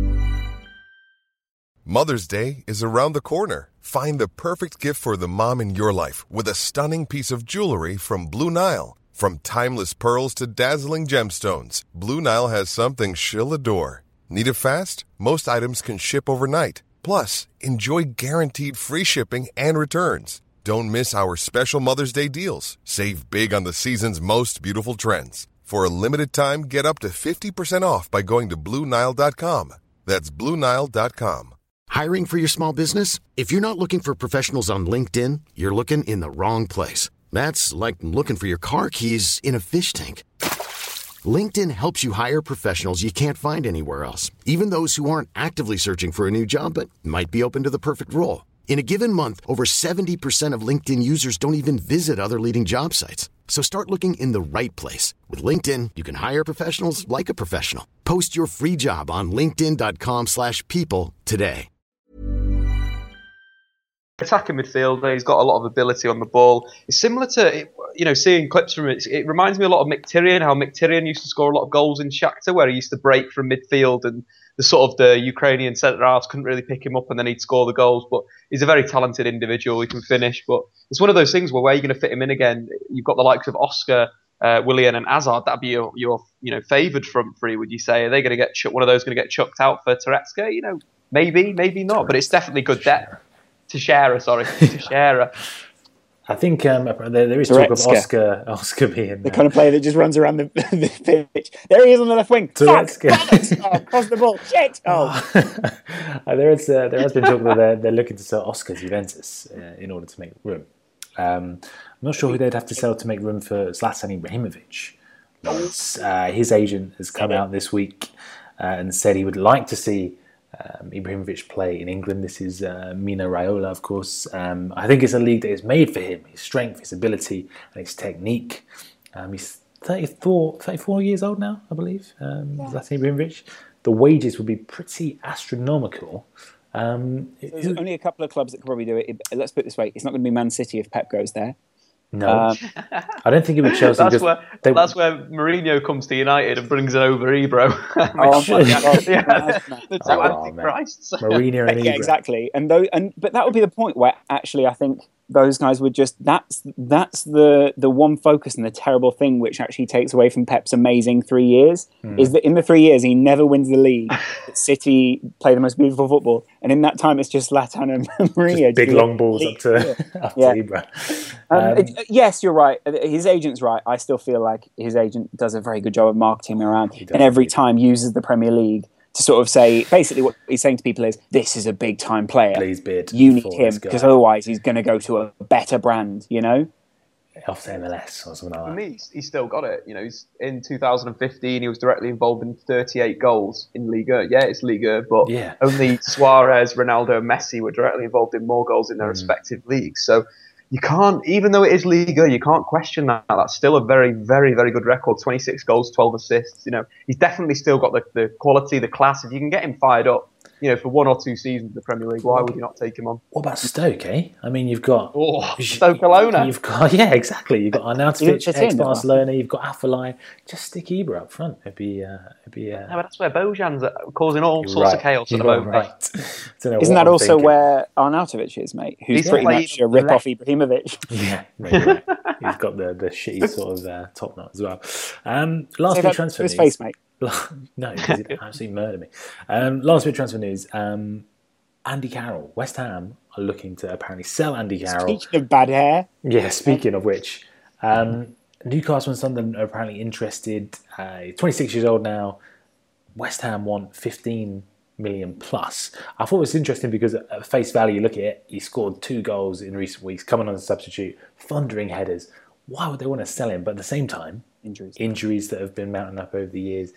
Mother's Day is around the corner. Find the perfect gift for the mom in your life with a stunning piece of jewelry from Blue Nile. From timeless pearls to dazzling gemstones, Blue Nile has something she'll adore. Need it fast? Most items can ship overnight. Plus, enjoy guaranteed free shipping and returns. Don't miss our special Mother's Day deals. Save big on the season's most beautiful trends. For a limited time, get up to fifty percent off by going to Blue Nile dot com. That's Blue Nile dot com. Hiring for your small business? If you're not looking for professionals on LinkedIn, you're looking in the wrong place. That's like looking for your car keys in a fish tank. LinkedIn helps you hire professionals you can't find anywhere else, even those who aren't actively searching for a new job but might be open to the perfect role. In a given month, over seventy percent of LinkedIn users don't even visit other leading job sites. So start looking in the right place. With LinkedIn, you can hire professionals like a professional. Post your free job on linkedin dot com slash people today. Attacking midfielder, he's got a lot of ability on the ball. It's similar to, you know, seeing clips from it. It reminds me a lot of Mkhitaryan, how Mkhitaryan used to score a lot of goals in Shakhtar, where he used to break from midfield and the sort of the Ukrainian centre-halves couldn't really pick him up and then he'd score the goals. But he's a very talented individual. He can finish. But it's one of those things where where are you going to fit him in again? You've got the likes of Oscar, uh, Willian and Hazard. That'd be your, your you know, favoured front three, would you say? Are they going to get ch- one of those going to get chucked out for Turецka? You know, maybe, maybe not. But it's definitely good depth. Teixeira, sorry, Teixeira. I think um, there, there is talk of Oscar, Oscar being the kind of player that just runs around the, the pitch. There he is on the left wing. Turецka. Oh, cross the ball. Shit. Oh. there is uh, there has been talk that they're, they're looking to sell Oscar to Juventus uh, in order to make room. Um, I'm not sure who they'd have to sell to make room for Zlatan Ibrahimovic. Uh, his agent has come out this week uh, and said he would like to see Um, Ibrahimovic play in England. This is uh, Mino Raiola, of course. Um, I think it's a league that is made for him. His strength, his ability, and his technique. Um, he's thirty-four, thirty-four years old now, I believe. Um, yeah. Zlatan Ibrahimovic. The wages would be pretty astronomical. Um, so there's it, only a couple of clubs that could probably do it. Let's put it this way: it's not going to be Man City if Pep goes there. No, um, I don't think it would Chelsea. That's where they, that's where Mourinho comes to United and brings it over Ebro. Oh, my God. Yeah. The two oh, antichrists. Mourinho and Ebro. Yeah, exactly. And though, and but that would be the point where actually I think those guys would just that's that's the the one focus and the terrible thing which actually takes away from Pep's amazing three years mm. is that in the three years he never wins the league. City play the most beautiful football, and in that time it's just Zlatan and Mourinho. Just big long balls up to, yeah. up to yeah. Ebro. Um, um, it, yes, you're right. His agent's right. I still feel like his agent does a very good job of marketing around, and every time uses the Premier League to sort of say, basically what he's saying to people is, this is a big time player. Please bid. You need him, because otherwise he's going to go to a better brand, you know? off to M L S or something like that. For me, he's, he's still got it. You know, he's in two thousand fifteen. He was directly involved in thirty-eight goals in Liga. Yeah, it's Liga, but yeah. only Suarez, Ronaldo, and Messi were directly involved in more goals in their mm. respective leagues. So you can't, even though it is Liga, you can't question that. That's still a very, very, very good record. twenty-six goals, twelve assists. You know, he's definitely still got the, the quality, the class. If you can get him fired up, you know, for one or two seasons in the Premier League, why would you not take him on? What about Stoke, eh? I mean, you've got... Oh, Stoke Alona. You've got, yeah, exactly. You've got Arnautovic, ex-Barcelona, you've got Afellay. Just stick Ibra up front. It'd be... Uh, it'd be uh... No, but that's where Bojan's causing all sorts right. of chaos at the moment. Right. Isn't that I'm also thinking. Where Arnautovic is, mate? Who's He's pretty much a rip-off Ibrahimovic. Yeah, no, right. He's got the, the shitty sort of uh, top knot as well. Um, last bit of transfer news. His face, mate. No, because he'd absolutely murder me. Um, last bit of transfer news. Um, Andy Carroll. West Ham are looking to apparently sell Andy Carroll. Speaking of bad hair. Yeah, speaking of which. Um, Newcastle and Sunderland are apparently interested. Uh, twenty-six years old now. West Ham want fifteen million plus. I thought it was interesting because at face value, look at it, he scored two goals in recent weeks, coming on as a substitute, thundering headers. Why would they want to sell him? But at the same time, injuries, injuries that have been mounting up over the years.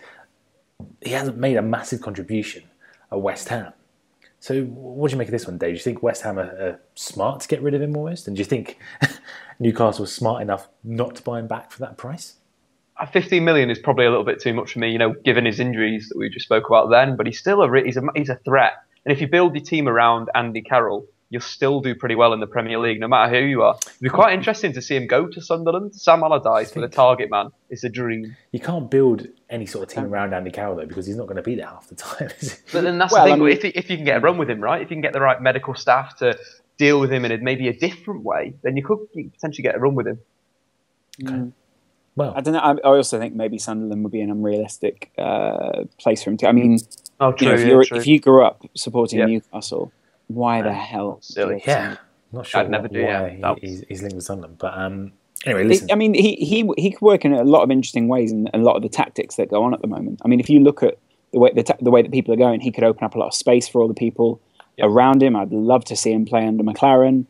He hasn't made a massive contribution at West Ham. So what do you make of this one, Dave? Do you think West Ham are, are smart to get rid of him almost? And do you think Newcastle was smart enough not to buy him back for that price? fifteen million is probably a little bit too much for me, you know, given his injuries that we just spoke about then. But he's still a he's a he's a threat. And if you build your team around Andy Carroll, you'll still do pretty well in the Premier League, no matter who you are. It'd be quite interesting to see him go to Sunderland. Sam Allardyce for the target man. It's a dream. You can't build any sort of team around Andy Carroll, though, because he's not going to be there half the time, is he? But then that's well, the thing. I mean, if, if you can get a run with him, right? If you can get the right medical staff to deal with him in a, maybe a different way, then you could potentially get a run with him. Okay. Mm. Well, I don't know. I also think maybe Sunderland would be an unrealistic uh, place for him to. I mean, oh, true, you know, if, yeah, you're, true. if you grew up supporting yep. Newcastle, why the hell? Silly. Yeah, I'm not sure I'd never what, do, why yeah. he, he's, he's linked with Sunderland. But um, anyway, listen. I mean, he he he could work in a lot of interesting ways and a lot of the tactics that go on at the moment. I mean, if you look at the way the, ta- the way that people are going, he could open up a lot of space for all the people yep. around him. I'd love to see him play under McLaren.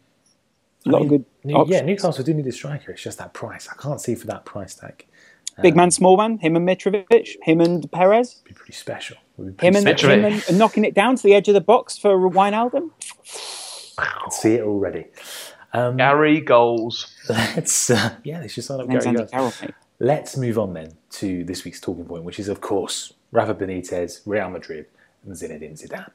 A lot I mean, of good. New, yeah, Newcastle do need a striker. It's just that price. I can't see for that price tag. Big man, small man, him and Mitrovic, him and Perez. Be pretty special. Be pretty him, and, special. him and, and knocking it down to the edge of the box for Wijnaldum. I can see it already. Um, Gary goals. Let's uh, yeah, they should sign up Gary goals. Carroll, let's move on then to this week's talking point, which is of course Rafa Benitez, Real Madrid, and Zinedine Zidane.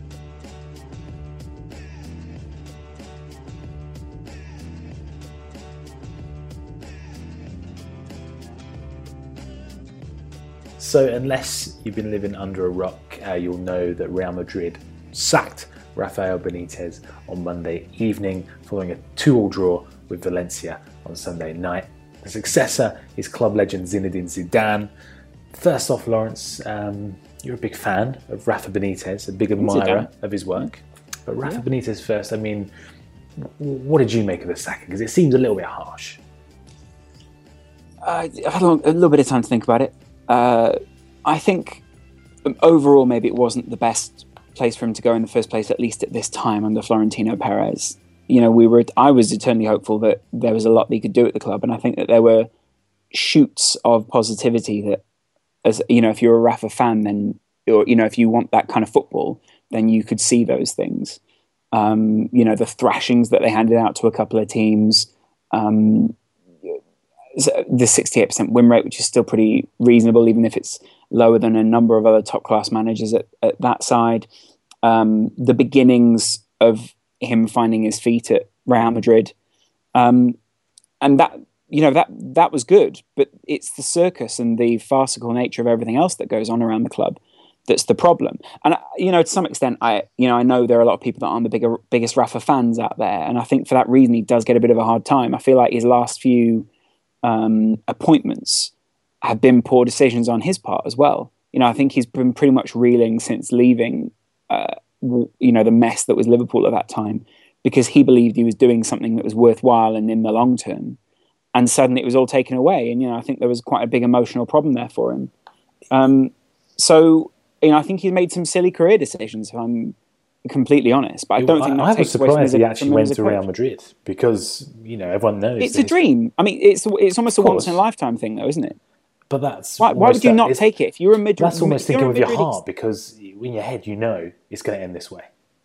So unless you've been living under a rock, uh, you'll know that Real Madrid sacked Rafael Benitez on Monday evening following a two-all draw with Valencia on Sunday night. The successor is club legend Zinedine Zidane. First off, Lawrence, um, you're a big fan of Rafa Benitez, a big admirer Zidane. of his work. But Rafa yeah. Benitez first, I mean, what did you make of the sacking? Because it seems a little bit harsh. Uh, I had a little bit of time to think about it. Uh, I think overall maybe it wasn't the best place for him to go in the first place, at least at this time under Florentino Perez. You know, we were. I was eternally hopeful that there was a lot that he could do at the club, and I think that there were shoots of positivity that, as you know, if you're a Rafa fan, then or you know, if you want that kind of football, then you could see those things. Um, you know, the thrashings that they handed out to a couple of teams. Um, the sixty-eight percent win rate, which is still pretty reasonable, even if it's lower than a number of other top-class managers at, at that side. Um, the beginnings of him finding his feet at Real Madrid. Um, and that, you know, that that was good, but it's the circus and the farcical nature of everything else that goes on around the club that's the problem. And, you know, to some extent, I, you know, I know there are a lot of people that aren't the bigger, biggest Rafa fans out there, and I think for that reason he does get a bit of a hard time. I feel like his last few Um, appointments have been poor decisions on his part as well. You know, I think he's been pretty much reeling since leaving, uh, w- you know, the mess that was Liverpool at that time, because he believed he was doing something that was worthwhile and in the long term. And suddenly it was all taken away. And, you know, I think there was quite a big emotional problem there for him. Um, so, you know, I think he made some silly career decisions, if I'm completely honest. But I don't think that I, I was takes away from surprised his- he from actually him went as a to Real coach. Madrid because, you know, everyone knows It's that a dream. I mean, it's it's almost a Of course. once in a lifetime thing, though, isn't it? But that's Why, why almost would you that- not it's- take it if you're a Madrid? That's almost if you're thinking a with your Madrid- heart, because in your head you know it's going to end this way.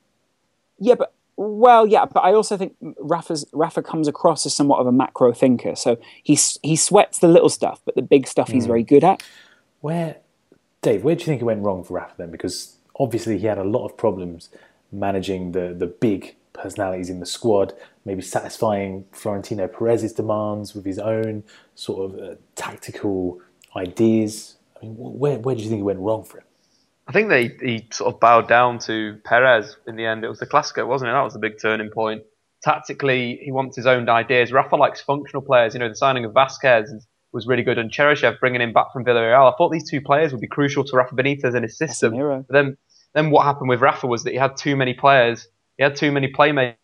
Yeah, but well, yeah, but I also think Rafa's Rafa comes across as somewhat of a macro thinker. So he s- he sweats the little stuff, but the big stuff Hmm. he's very good at. Where, Dave, where do you think it went wrong for Rafa then? Because obviously he had a lot of problems managing the, the big personalities in the squad, maybe satisfying Florentino Perez's demands with his own sort of uh, tactical ideas. I mean, where, where do you think it went wrong for him? I think they he sort of bowed down to Perez in the end. It was the Clasico, wasn't it? That was the big turning point. Tactically, he wants his own ideas. Rafa likes functional players. You know, the signing of Vasquez was really good, and Cheryshev bringing him back from Villarreal. I thought these two players would be crucial to Rafa Benitez and his system. Casemiro. But then, then what happened with Rafa was that he had too many players. He had too many playmaking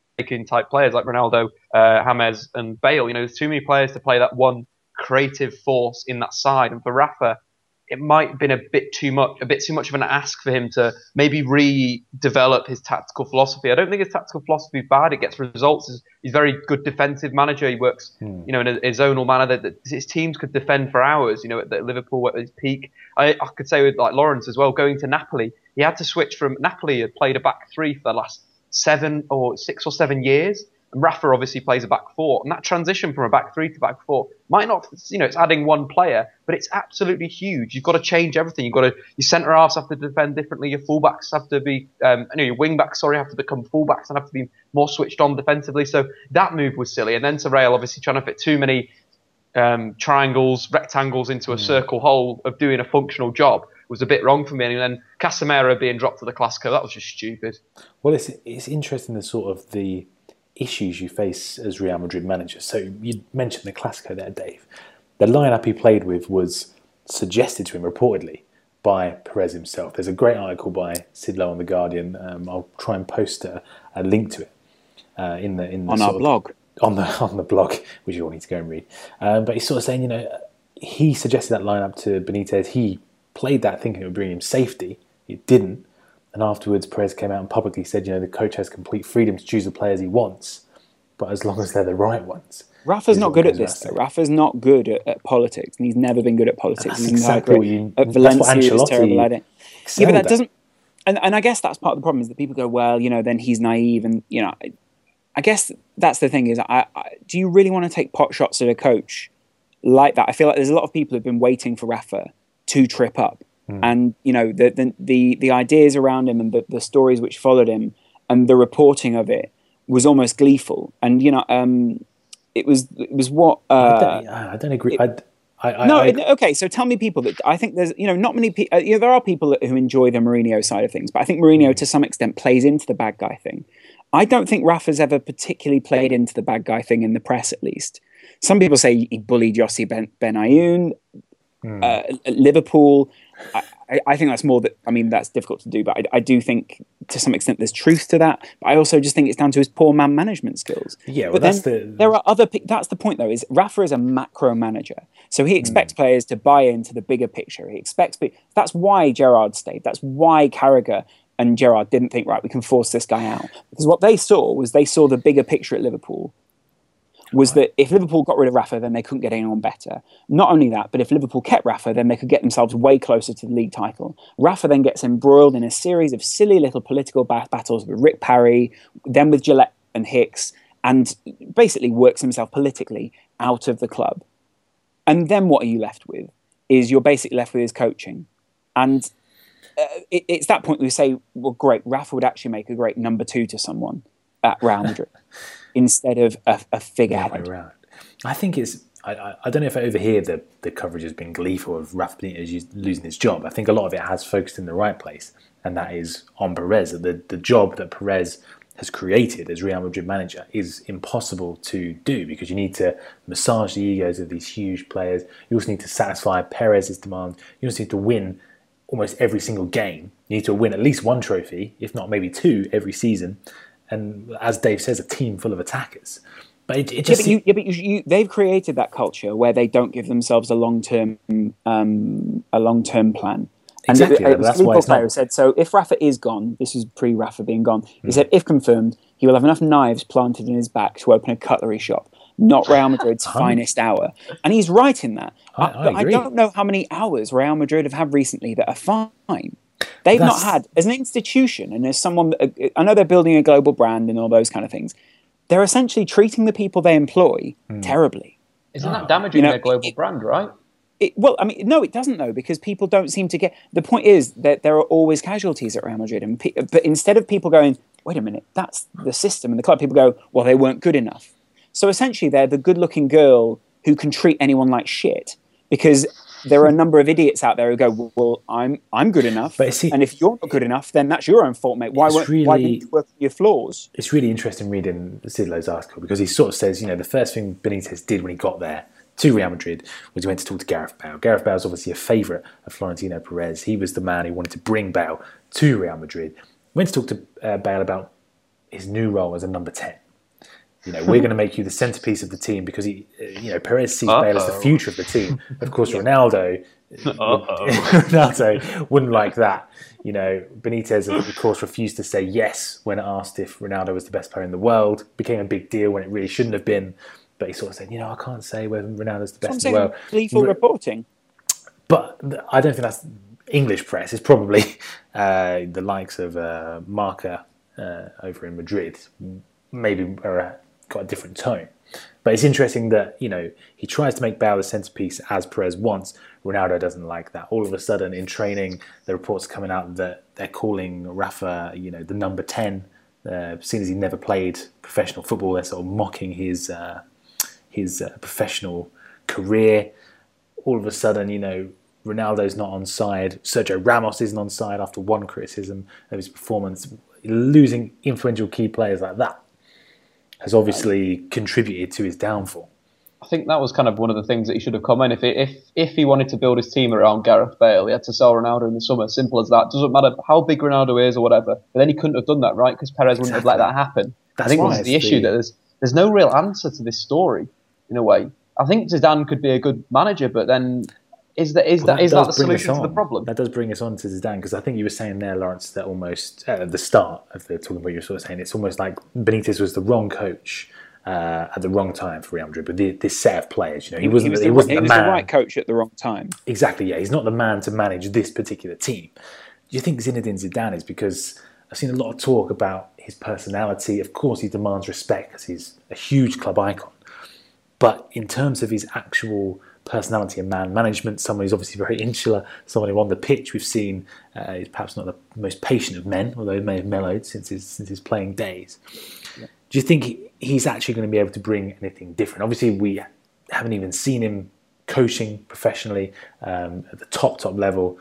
type players like Ronaldo, uh, James, and Bale. You know, there's too many players to play that one creative force in that side. And for Rafa, it might have been a bit too much, a bit too much of an ask for him to maybe redevelop his tactical philosophy. I don't think his tactical philosophy is bad. It gets results. He's, he's a very good defensive manager. He works, hmm. you know, in a, a zonal manner that, that his teams could defend for hours. You know, at, at Liverpool at his peak. I, I could say with like Lawrence as well, going to Napoli, he had to switch from Napoli had played a back three for the last seven or six or seven years. And Rafa obviously plays a back four, and that transition from a back three to back four might not, you know, it's adding one player, but it's absolutely huge. You've got to change everything. You've got to, your centre halves have to defend differently. Your fullbacks have to be, um, no, your wing backs, sorry, have to become fullbacks and have to be more switched on defensively. So that move was silly. And then to Real, obviously trying to fit too many um, triangles, rectangles into a mm. circle hole of doing a functional job was a bit wrong for me. And then Casemiro being dropped to the Clasico, that was just stupid. Well, it's it's interesting the sort of the issues you face as Real Madrid manager. So you mentioned the Clasico there, Dave. The lineup he played with was suggested to him reportedly by Perez himself. There's a great article by Sid Lowe on The Guardian. Um, I'll try and post a, a link to it uh, in the in the on our of, blog. On the on the blog, which you all need to go and read. Um, but he's sort of saying, you know, he suggested that lineup to Benitez. He played that thinking it would bring him safety. It didn't. And afterwards, Perez came out and publicly said, you know, the coach has complete freedom to choose the players he wants, but as long as they're the right ones. Rafa's not good at this, though. Rafa's not good at, at politics, and he's never been good at politics. That's he's exactly what you... At Valencia, he was terrible at it. Yeah, but that at. doesn't... And, and I guess that's part of the problem, is that people go, well, you know, then he's naive, and, you know... I, I guess that's the thing, is, I, I, do you really want to take pot shots at a coach like that? I feel like there's a lot of people who've been waiting for Rafa to trip up. And, you know, the, the the the ideas around him and the, the stories which followed him and the reporting of it was almost gleeful. And, you know, um, it was it was what... Uh, I, don't, I don't agree. It, I, I, no, I, it, okay, so tell me people that... I think there's, you know, not many people... Uh, you know, there are people who enjoy the Mourinho side of things, but I think Mourinho, to some extent, plays into the bad guy thing. I don't think Rafa's ever particularly played into the bad guy thing in the press, at least. Some people say he bullied Yossi Ben, ben Ayoun, mm. uh, Liverpool... I, I think that's more that, I mean, that's difficult to do, but I, I do think to some extent there's truth to that. But I also just think it's down to his poor man management skills. Yeah, well, but that's then the... there are other, that's the point though, is Rafa is a macro manager. So he expects mm. players to buy into the bigger picture. He expects, that's why Gerrard stayed. That's why Carragher and Gerrard didn't think, right, we can force this guy out. Because what they saw was they saw the bigger picture at Liverpool. Was that if Liverpool got rid of Rafa, then they couldn't get anyone better. Not only that, but if Liverpool kept Rafa, then they could get themselves way closer to the league title. Rafa then gets embroiled in a series of silly little political battles with Rick Parry, then with Gillette and Hicks, and basically works himself politically out of the club. And then what are you left with? Is you're basically left with his coaching. And uh, it, it's that point where we say, well, great, Rafa would actually make a great number two to someone at Real Madrid. Instead of a, a figurehead. Around. I think it's... I, I, I don't know if I overhear the, the coverage has been gleeful of Rafa Benitez losing his job. I think a lot of it has focused in the right place, and that is on Perez. The, the job that Perez has created as Real Madrid manager is impossible to do because you need to massage the egos of these huge players. You also need to satisfy Perez's demands. You also need to win almost every single game. You need to win at least one trophy, if not maybe two, every season. And as Dave says, a team full of attackers. But it, it just... Yeah, but, you, yeah, but you, you, they've created that culture where they don't give themselves a long-term um, a long-term plan. Exactly. And it, it was that's a why Liverpool it's player not. who said, so if Rafa is gone, this is pre-Rafa being gone, he Mm. said, if confirmed, he will have enough knives planted in his back to open a cutlery shop, not Real Madrid's finest hour. And he's right in that. I, I but I agree. don't know how many hours Real Madrid have had recently that are fine. They've That's- not had, as an institution and as someone, that, I know they're building a global brand and all those kind of things, they're essentially treating the people they employ Mm. terribly. Isn't that damaging You know, their global it- brand, right? It, well, I mean, no, it doesn't though, because people don't seem to get. The point is that there are always casualties at Real Madrid, and pe- but instead of people going, "Wait a minute, that's the system," and the club, people go, "Well, they weren't good enough." So essentially, they're the good-looking girl who can treat anyone like shit, because there are a number of idiots out there who go, "Well, I'm I'm good enough," But see- and if you're not good enough, then that's your own fault, mate. Why It's weren't, why really- didn't you work on your flaws? It's really interesting reading Sidlow's article because he sort of says, you know, the first thing Benitez did when he got there to Real Madrid was he went to talk to Gareth Bale. Gareth Bale is obviously a favourite of Florentino Perez. He was the man who wanted to bring Bale to Real Madrid. Went to talk to uh, Bale about his new role as a number ten. You know, we're going to make you the centrepiece of the team because he, uh, you know, Perez sees Uh-oh. Bale as the future of the team. Of course, Ronaldo, Ronaldo wouldn't like that. You know, Benitez, of course, refused to say yes when asked if Ronaldo was the best player in the world. Became a big deal when it really shouldn't have been. But he sort of said, you know, I can't say whether Ronaldo's the best in the world. Lethal Re- reporting. But I don't think that's English press. It's probably uh, the likes of uh, Marca uh, over in Madrid. Maybe are a, got a different tone. But it's interesting that, you know, he tries to make Bale the centrepiece as Perez wants. Ronaldo doesn't like that. All of a sudden, in training, the reports coming out that they're calling Rafa, you know, the number ten. Uh, seeing as he never played professional football, they're sort of mocking his uh, his uh, professional career. All of a sudden, you know, Ronaldo's not on side. Sergio Ramos isn't on side after one criticism of his performance. Losing influential key players like that has obviously contributed to his downfall. I think that was kind of one of the things that he should have come in. If he, if if he wanted to build his team around Gareth Bale, he had to sell Ronaldo in the summer. Simple as that. Doesn't matter how big Ronaldo is or whatever. But then he couldn't have done that, right? Because Perez wouldn't have let that happen. That's I think why this is the it's issue the- that there's there's no real answer to this story in a way. I think Zidane could be a good manager, but then is that is Well, that is that does the bring us solution to the on. problem? That does bring us on to Zidane, because I think you were saying there, Lawrence, that almost uh, at the start of the talking about, you were sort of saying it's almost like Benitez was the wrong coach uh, at the wrong time for Real Madrid. But the, this set of players, you know, he wasn't. he was, he the, wasn't he the was man. the right coach at the wrong time. Exactly. Yeah, he's not the man to manage this particular team. Do you think Zinedine Zidane is? Because I've seen a lot of talk about his personality. Of course, he demands respect because he's a huge club icon. But in terms of his actual personality and man management, someone who's obviously very insular, someone who on the pitch we've seen uh, is perhaps not the most patient of men, although he may have mellowed since his since his playing days. Yeah. Do you think he, he's actually going to be able to bring anything different? Obviously, we haven't even seen him coaching professionally um, at the top, top level.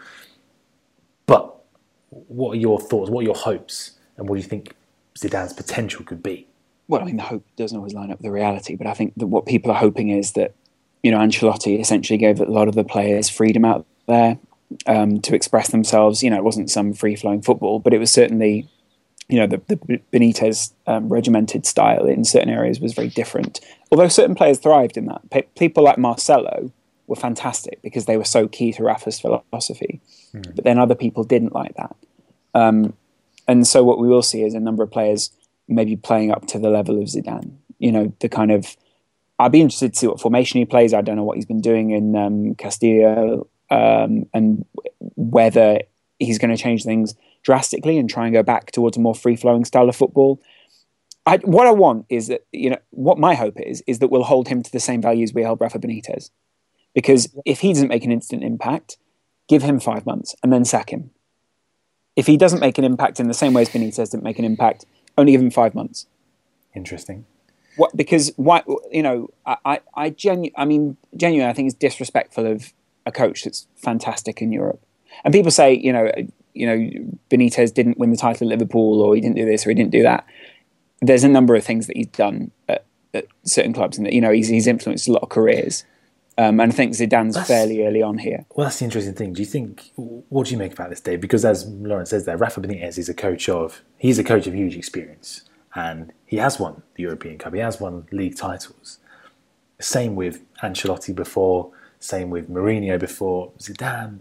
But what are your thoughts? What are your hopes? And what do you think Zidane's potential could be? Well, I mean, the hope doesn't always line up with the reality, but I think that what people are hoping is that, you know, Ancelotti essentially gave a lot of the players freedom out there um, to express themselves. You know, it wasn't some free-flowing football, but it was certainly, you know, the, the Benitez um, regimented style in certain areas was very different. Although certain players thrived in that. Pe- people like Marcelo were fantastic because they were so key to Rafa's philosophy. Mm. But then other people didn't like that. Um, and so what we will see is a number of players maybe playing up to the level of Zidane. You know, the kind of... I'd be interested to see what formation he plays. I don't know what he's been doing in um, Castilla um, and whether he's going to change things drastically and try and go back towards a more free-flowing style of football. I, what I want is that, you know, what my hope is, is that we'll hold him to the same values we held Rafa Benitez. Because if he doesn't make an instant impact, give him five months and then sack him. If he doesn't make an impact in the same way as Benitez didn't make an impact, only give him five months. Interesting. What, because why? You know, I, I, I genu- I mean, genuinely, I think it's disrespectful of a coach that's fantastic in Europe. And people say, you know, you know, Benitez didn't win the title at Liverpool, or he didn't do this, or he didn't do that. There's a number of things that he's done at, at certain clubs, and that, you know, he's he's influenced a lot of careers. Um, and I think Zidane's that's, fairly early on here. Well, that's the interesting thing. Do you think? What do you make about this, Dave? Because as Lawrence says there, Rafa Benitez is a coach of. He's a coach of huge experience. And he has won the European Cup. He has won league titles. Same with Ancelotti before. Same with Mourinho before. Zidane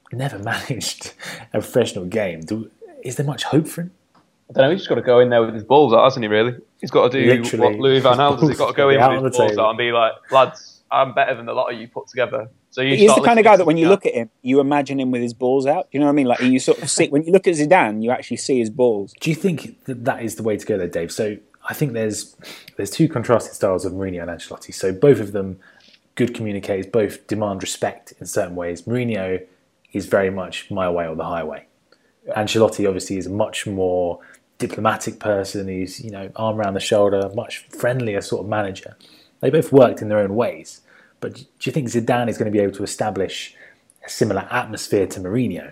never managed a professional game. Do, is there much hope for him? I don't know, he's just got to go in there with his balls out, hasn't he, really? He's got to do Literally, what Louis Van Gaal does. He's got to go in with his balls table. out and be like, lads, I'm better than the lot of you put together. So you He's the kind of guy that when to you look at him, you imagine him with his balls out. Do you know what I mean? Like you sort of see, when you look at Zidane, you actually see his balls. Do you think that that is the way to go there, Dave? So I think there's there's two contrasting styles of Mourinho and Ancelotti. So both of them good communicators, both demand respect in certain ways. Mourinho is very much my way or the highway. Yeah. Ancelotti obviously is a much more diplomatic person. He's, you know, arm around the shoulder, much friendlier sort of manager. They both worked in their own ways. But do you think Zidane is going to be able to establish a similar atmosphere to Mourinho?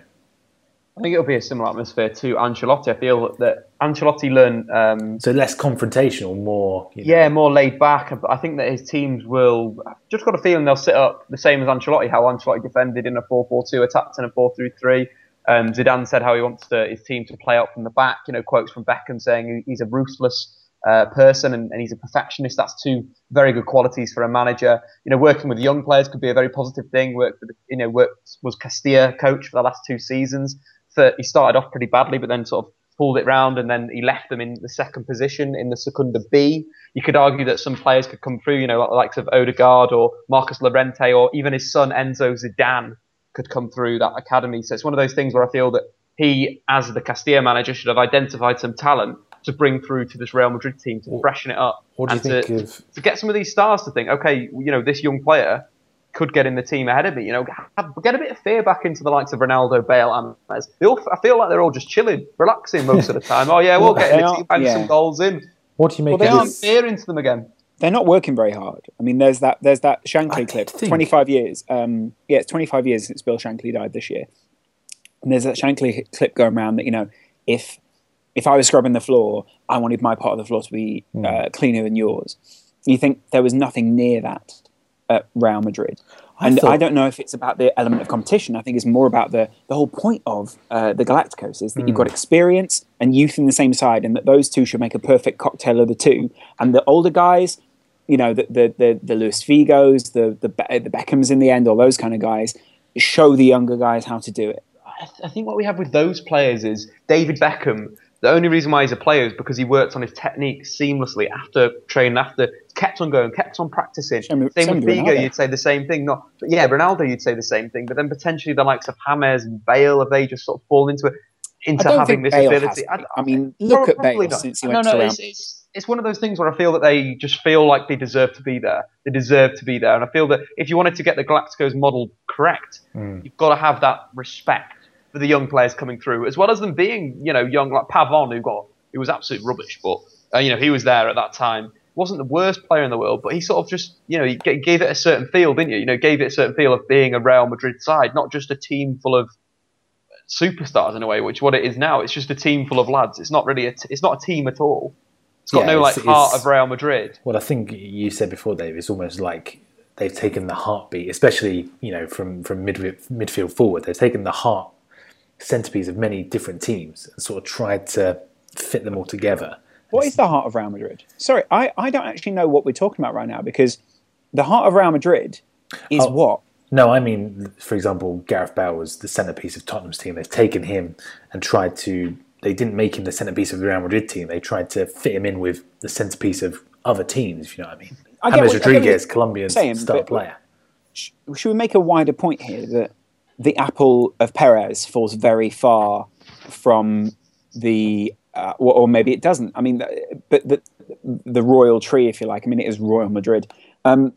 I think it'll be a similar atmosphere to Ancelotti. I feel that Ancelotti learned... Um, so less confrontational, more... You know. Yeah, more laid back. I think that his teams will... I've just got a feeling they'll sit up the same as Ancelotti, how Ancelotti defended in a four four two, attacked in a four three three. Um, Zidane said how he wants to, his team to play out from the back. You know, quotes from Beckham saying he's a ruthless uh, person and, and he's a perfectionist. That's two very good qualities for a manager. You know, working with young players could be a very positive thing. Worked with, you know, worked, was Castilla coach for the last two seasons. So he started off pretty badly, but then sort of pulled it round, and then he left them in the second position in the Secunda B. You could argue that some players could come through, you know, like the likes of Odegaard or Marcus Llorente, or even his son Enzo Zidane could come through that academy. So it's one of those things where I feel that he, as the Castilla manager, should have identified some talent to bring through to this Real Madrid team to freshen it up. What do you and think to, of... to get some of these stars to think, okay, you know, this young player could get in the team ahead of me. You know, have, get a bit of fear back into the likes of Ronaldo, Bale, and Messi. They all, I feel like they're all just chilling, relaxing most of the time. Oh yeah, we'll get in the team, bang some goals in. What do you make well, of they aren't this? fear into them again. They're not working very hard. I mean, there's that there's that Shankly clip. think- twenty-five years. Um, yeah, it's twenty-five years since Bill Shankly died this year. And there's that Shankly clip going around that, you know, if if I was scrubbing the floor, I wanted my part of the floor to be uh, cleaner than yours. You think there was nothing near that at Real Madrid. I And thought- I don't know if it's about the element of competition. I think it's more about the, the whole point of uh, the Galacticos is that Hmm. you've got experience and youth in the same side, and that those two should make a perfect cocktail of the two. And the older guys, you know, the the the, the Luis Figos, the, the Be- the Beckhams in the end, all those kind of guys, show the younger guys how to do it. I, th- I think what we have with those players is David Beckham. The only reason why he's a player is because he worked on his technique seamlessly after training, after kept on going, kept on practicing. Same with- same same with with Figo, Ronaldo. you'd say the same thing. Not, but yeah, Ronaldo, you'd say the same thing. But then potentially the likes of James and Bale, have they just sort of fallen into it, into I don't having think this Bale ability? has. I mean, look at Probably Bale not. since he no, went no, to Real. it's, it's it's one of those things where I feel that they just feel like they deserve to be there. They deserve to be there, and I feel that if you wanted to get the Galacticos model correct, you've got to have that respect for the young players coming through, as well as them being, you know, young like Pavon, who got who was absolute rubbish, but uh, you know, he was there at that time. Wasn't the worst player in the world, but he sort of just, you know, he g- gave it a certain feel, didn't you? You know, gave it a certain feel of being a Real Madrid side, not just a team full of superstars in a way, which is what it is now. It's just a team full of lads. It's not really a t- it's not a team at all. It's got Yeah, no like it's- heart it's- of Real Madrid. Well, I think you said before, Dave, it's almost like they've taken the heartbeat, especially, you know, from, from mid, midfield forward. They've taken the heart centerpiece of many different teams and sort of tried to fit them all together. What is the heart of Real Madrid? Sorry, I, I don't actually know what we're talking about right now, because the heart of Real Madrid is Oh. what? No, I mean, for example, Gareth Bale was the centrepiece of Tottenham's team. They've taken him and tried to... They didn't make him the centrepiece of the Real Madrid team. They tried to fit him in with the centrepiece of other teams, if you know what I mean. I get James what- I get what Rodriguez, you're Colombian saying, star but- player. Sh- Should we make a wider point here that the apple of Perez falls very far from the... Uh, or, or maybe it doesn't. I mean, but the, the royal tree, if you like. I mean, it is Royal Madrid. Um,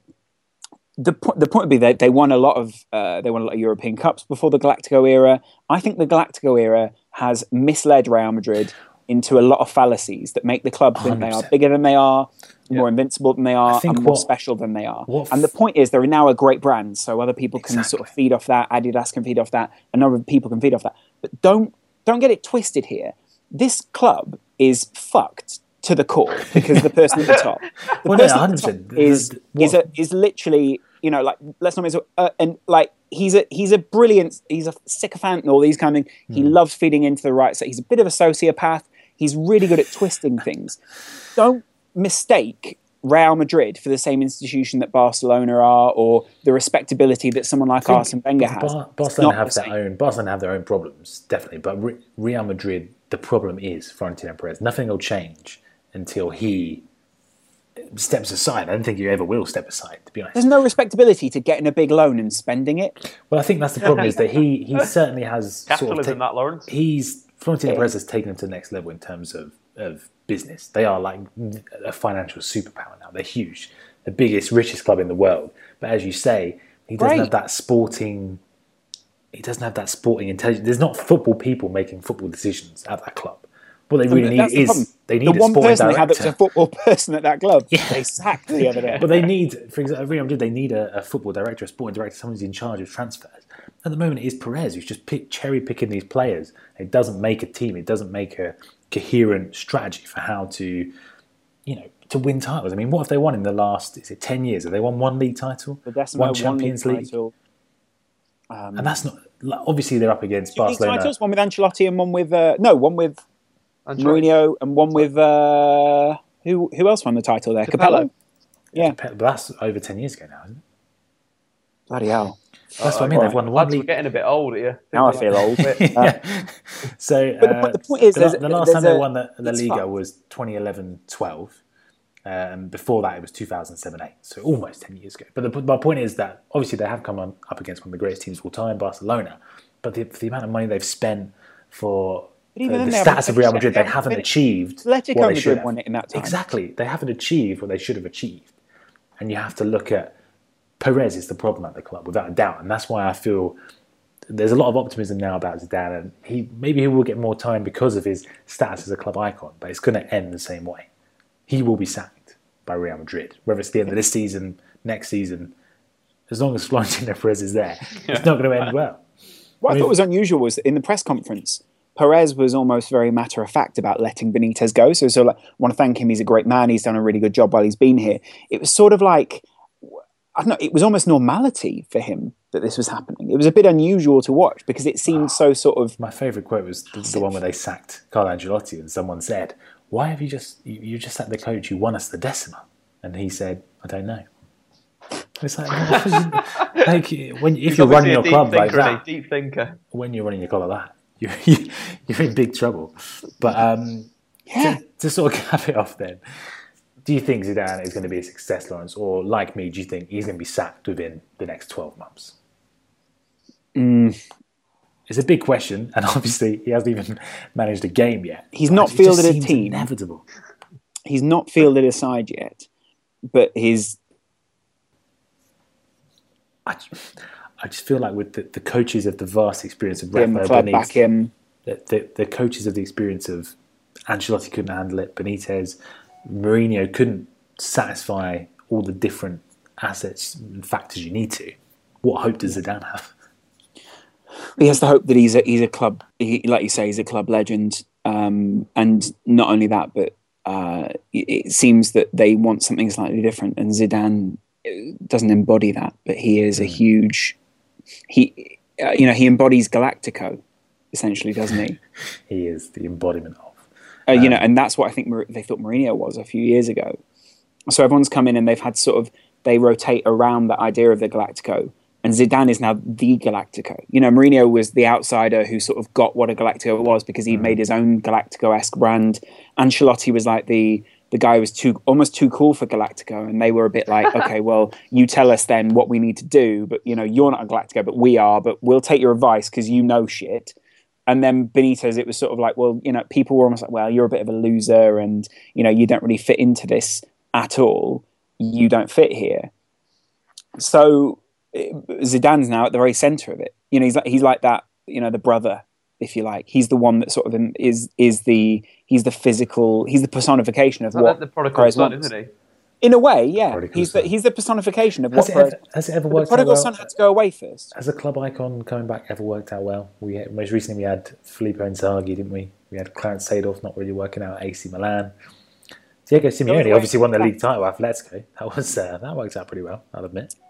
the po- the point would be that they won a lot of uh, they won a lot of European Cups before the Galactico era. I think the Galactico era has misled Real Madrid into a lot of fallacies that make the club think one hundred they are percent. bigger than they are, more invincible than they are, think and more what- special than they are. what And the f- point is, they're now a great brand, so other people can Exactly. sort of feed off that. Adidas can feed off that, and other people can feed off that. But don't don't get it twisted here. This club is fucked to the core because the person at the top, the Well, no, person at the top one hundred percent. is The- is what- a, is literally, you know, like, let's not miss uh, and like he's a he's a brilliant, he's a sycophant and all these kind of things. He Hmm. loves feeding into the right side. He's a bit of a sociopath. He's really good at twisting things. Don't mistake Real Madrid for the same institution that Barcelona are, or the respectability that someone like Arsene Wenger has. Bar- Barcelona have their own. Barcelona have their own problems, definitely. But Re- Real Madrid, the problem is Florentino Perez. Nothing will change until he steps aside. I don't think he ever will step aside, to be honest. There's no respectability to getting a big loan and spending it. Well, I think that's the problem. Is that he he certainly has Capitalism, sort of ta- that Lawrence. He's Florentino Perez has taken him to the next level in terms of of business. They are like a financial superpower now. They're huge, the biggest, richest club in the world. But as you say, he doesn't Great. have that sporting. He doesn't have that sporting intelligence. There's not football people making football decisions at that club. What they really That's need the is they need the a one sporting person they had that director. was a football person at that club. Yeah. They sacked the other day. But they need, for example, Real Madrid, they need a, a football director, a sporting director, someone who's in charge of transfers. At the moment, it is Perez who's just pick, cherry picking these players. It doesn't make a team. It doesn't make a coherent strategy for how to, you know, to win titles. I mean, what have they won in the last? Is it ten years? Have they won one league title, The Decimo one won Champions league League? title. Um, And that's not. like, Obviously, they're up against two league Barcelona. titles, one with Ancelotti and one with uh, no, one with Ancelotti. Mourinho and one with uh, who who else won the title there? Capello. Yeah, But that's over ten years ago now, isn't it? bloody hell. That's what I mean. They've won one Lads, we're league. getting a bit old here. Now I feel old. Yeah. So But the uh, point- the point is the, there's- the last there's time they a- won the, the it's Liga fun. was twenty eleven twelve. Um, before that, it was two thousand seven eight. So almost ten years ago. But the, my point is that obviously they have come on, up against one of the greatest teams of all time, Barcelona. But the, for the amount of money they've spent for, But even for then the they haven't status of Real finished Madrid, it. They they haven't haven't finished- achieved Atletico what they Madrid should have. won it in that time. Exactly. They haven't achieved what they should have achieved. And you have to look at Perez is the problem at the club, without a doubt. And that's why I feel there's a lot of optimism now about Zidane. And he maybe he will get more time because of his status as a club icon, but it's going to end the same way. He will be sacked by Real Madrid, whether it's the end of this season, next season. As long as Florentino Perez is there, it's not going to end well. What I, I mean- thought was unusual was that in the press conference, Perez was almost very matter of fact about letting Benitez go. So, so like, I want to thank him. He's a great man. He's done a really good job while he's been here. It was sort of like, I don't know, it was almost normality for him that this was happening. It was a bit unusual to watch because it seemed so sort of. My favourite quote was the, the one where they sacked Carlo Ancelotti and someone said, why have you just, you, you just sacked the coach who won us the Decima? And he said, I don't know. It's like, like when, if He's you're running obviously your a deep club like thinker, isn't that, he? Deep thinker. when you're running your club like that, you're, you're in big trouble. But um, Yeah. to, to sort of cap it off then, do you think Zidane is going to be a success, Lawrence? Or like me, do you think he's going to be sacked within the next twelve months? Mm, It's a big question, and obviously he hasn't even managed a game yet. He's But not it just fielded a seems team. Inevitable. he's not fielded a side yet, but his. I, I just feel like with the, the coaches of the vast experience of Him, Rafael club Benitez, back him. the, the, the coaches of the experience of Ancelotti couldn't handle it, Benitez, Mourinho couldn't satisfy all the different assets and factors you need to. What hope does Zidane have? He has the hope that he's a he's a club, he, like you say, he's a club legend, um, and not only that, but uh, it, it seems that they want something slightly different, and Zidane doesn't embody that, but he is a huge. He, uh, you know, he embodies Galactico, essentially, doesn't he? He is the embodiment of. Uh, you know, and that's what I think Mar- they thought Mourinho was a few years ago. So everyone's come in and they've had sort of, they rotate around that idea of the Galactico. And Zidane is now the Galactico. You know, Mourinho was the outsider who sort of got what a Galactico was because he made his own Galactico-esque brand. Ancelotti was like the the guy who was too almost too cool for Galactico. And they were a bit like, okay, well, you tell us then what we need to do. But, you know, you're not a Galactico, but we are. But we'll take your advice because you know shit. And then Benitez, it was sort of like, well, you know, people were almost like, well, you're a bit of a loser and, you know, you don't really fit into this at all. You don't fit here. So Zidane's now at the very centre of it. You know, he's like, he's like that, you know, the brother, if you like. He's the one that sort of is is the, he's the physical, he's the personification of Like what the prodigal Perez son, wants. isn't he? In a way, yeah. Prodigal He's the, son. he's the personification of Has what it, Perez ever, has it ever The worked out prodigal well? son had to go away first. Has a club icon coming back ever worked out well? We had, most recently we had Filippo Inzaghi, didn't we? We had Clarence Seedorf not really working out at A C Milan. Diego Simeone away. obviously won the league title at Atletico. That was uh, that worked out pretty well, I'll admit.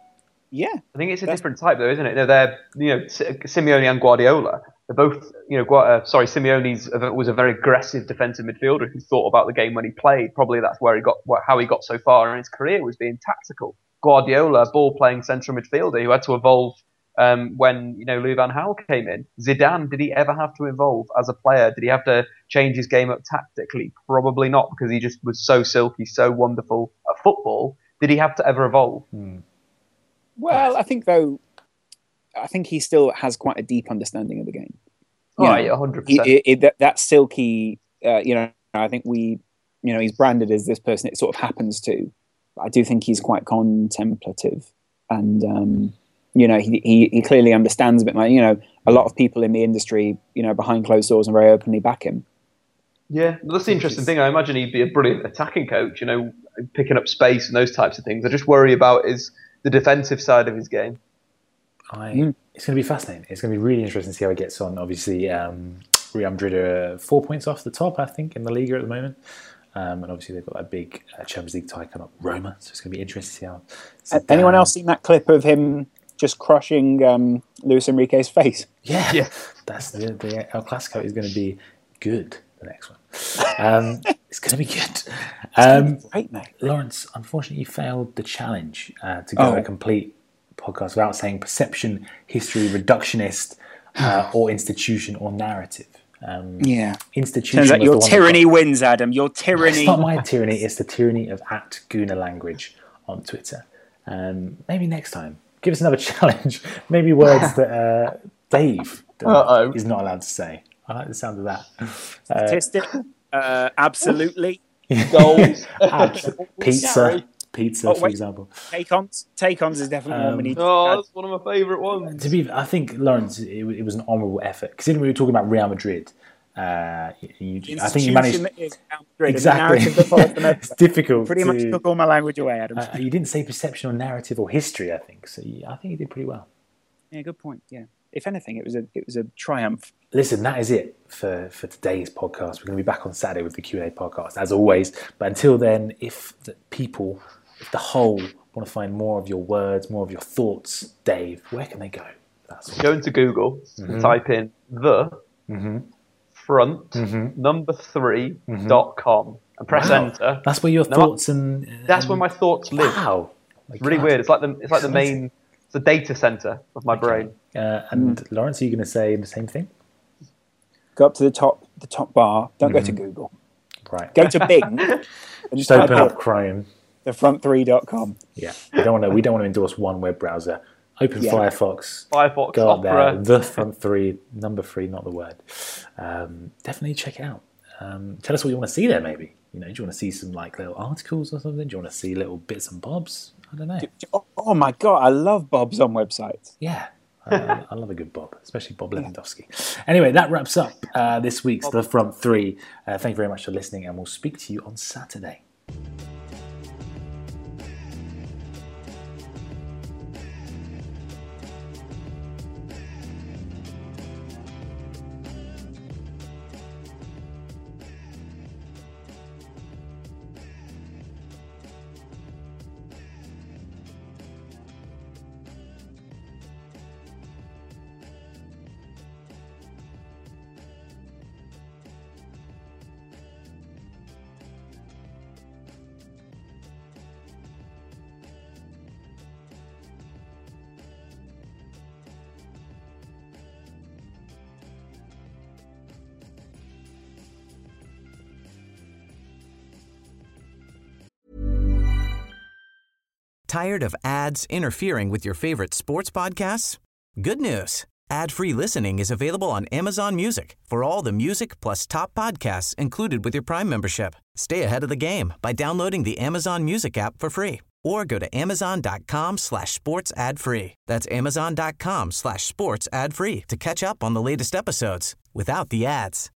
Yeah, I think it's a That's- different type, though, isn't it? They're, they're you know, S- Simeone and Guardiola. They're both, you know, Gu- uh, sorry, Simeone's a- was a very aggressive defensive midfielder who thought about the game when he played. Probably that's where he got, wh- how he got so far in his career was being tactical. Guardiola, ball-playing central midfielder who had to evolve um, when, you know, Louis van Gaal came in. Zidane, did he ever have to evolve as a player? Did he have to change his game up tactically? Probably not, because he just was so silky, so wonderful at football. Did he have to ever evolve? Hmm. Well, I think though, I think he still has quite a deep understanding of the game. You Oh, know, yeah, one hundred he- percent. it- it- that, that silky, uh, you know, I think we, you know, he's branded as this person it sort of happens to. But I do think he's quite contemplative, and um, you know, he, he he clearly understands a bit. Like, you know, a lot of people in the industry, you know, behind closed doors and very openly back him. Yeah, well, that's the interesting thing. I imagine he'd be a brilliant attacking coach, you know, picking up space and those types of things. I just worry about is the defensive side of his game. I, Mm. It's going to be fascinating. It's going to be really interesting to see how he gets on. Obviously, um, Real Madrid are four points off the top, I think, in the Liga at the moment. Um, and obviously, they've got that big uh, Champions League tie coming up, Roma. So it's going to be interesting to see how. Uh, Anyone else seen that clip of him just crushing um, Luis Enrique's face? Yeah, Yeah. That's the, the El Clasico is going to be good. The next one, um, it's going to be good. Um, Great, mate. Lawrence, unfortunately, you failed the challenge uh, to go Oh. a complete podcast without saying perception, history, reductionist, uh, or institution or narrative. Um, Yeah. Institution. Turns out was your the one that tyranny got- wins, Adam. Your tyranny. It's not my tyranny. It's the tyranny of at Guna language on Twitter. Um, maybe next time, give us another challenge. Maybe words that uh, Dave Uh-oh. is not allowed to say. I like the sound of that. Statistic. Uh, absolutely. Goals. Abs- pizza, Sorry. pizza, Oh, for wait. example. Take-ons. Take-ons is definitely one we need. Oh, to that's one of my favourite ones. To be, I think Lawrence, it, it was an honourable effort. Considering we were talking about Real Madrid, uh, you, The I think you institution managed that is Real Madrid and the exactly. narrative that follows them It's everywhere. difficult. Pretty much to, took all my language away, Adam. uh, you didn't say perception or narrative or history. I think so. You, I think you did pretty well. Yeah, good point. Yeah. If anything, it was a it was a triumph. Listen, that is it for, for today's podcast. We're going to be back on Saturday with the Q and A podcast, as always. But until then, if the people, if the whole want to find more of your words, more of your thoughts, Dave, where can they go? That's all. Go into Google, Mm-hmm. type in the front number three dot com and press Wow. enter. That's where your No, thoughts and... That's and- where my thoughts live. Wow. It's really weird. It's like the it's like the main it's the data center of my brain. Uh, and Lawrence, are you going to say the same thing? Go up to the top the top bar. Don't go to Google. Right. Go to Bing and Just just type open up in Chrome. the front three dot com. Yeah. We don't want to. We don't want to endorse one web browser. Open Yeah. Firefox. Firefox, Go up Opera. there. The front three, number three, not the word. Um, definitely check it out. Um, tell us what you want to see there. Maybe you know. Do you want to see some like little articles or something? Do you want to see little bits and bobs? I don't know. Oh, oh my god, I love Bob's on websites. Yeah. I, I love a good Bob, especially Bob Lewandowski. Anyway, that wraps up uh, this week's The Front Three. Uh, thank you very much for listening, and we'll speak to you on Saturday. Tired of ads interfering with your favorite sports podcasts? Good news. Ad-free listening is available on Amazon Music for all the music plus top podcasts included with your Prime membership. Stay ahead of the game by downloading the Amazon Music app for free or go to amazon.com slash sports ad free. That's amazon.com slash sports ad free to catch up on the latest episodes without the ads.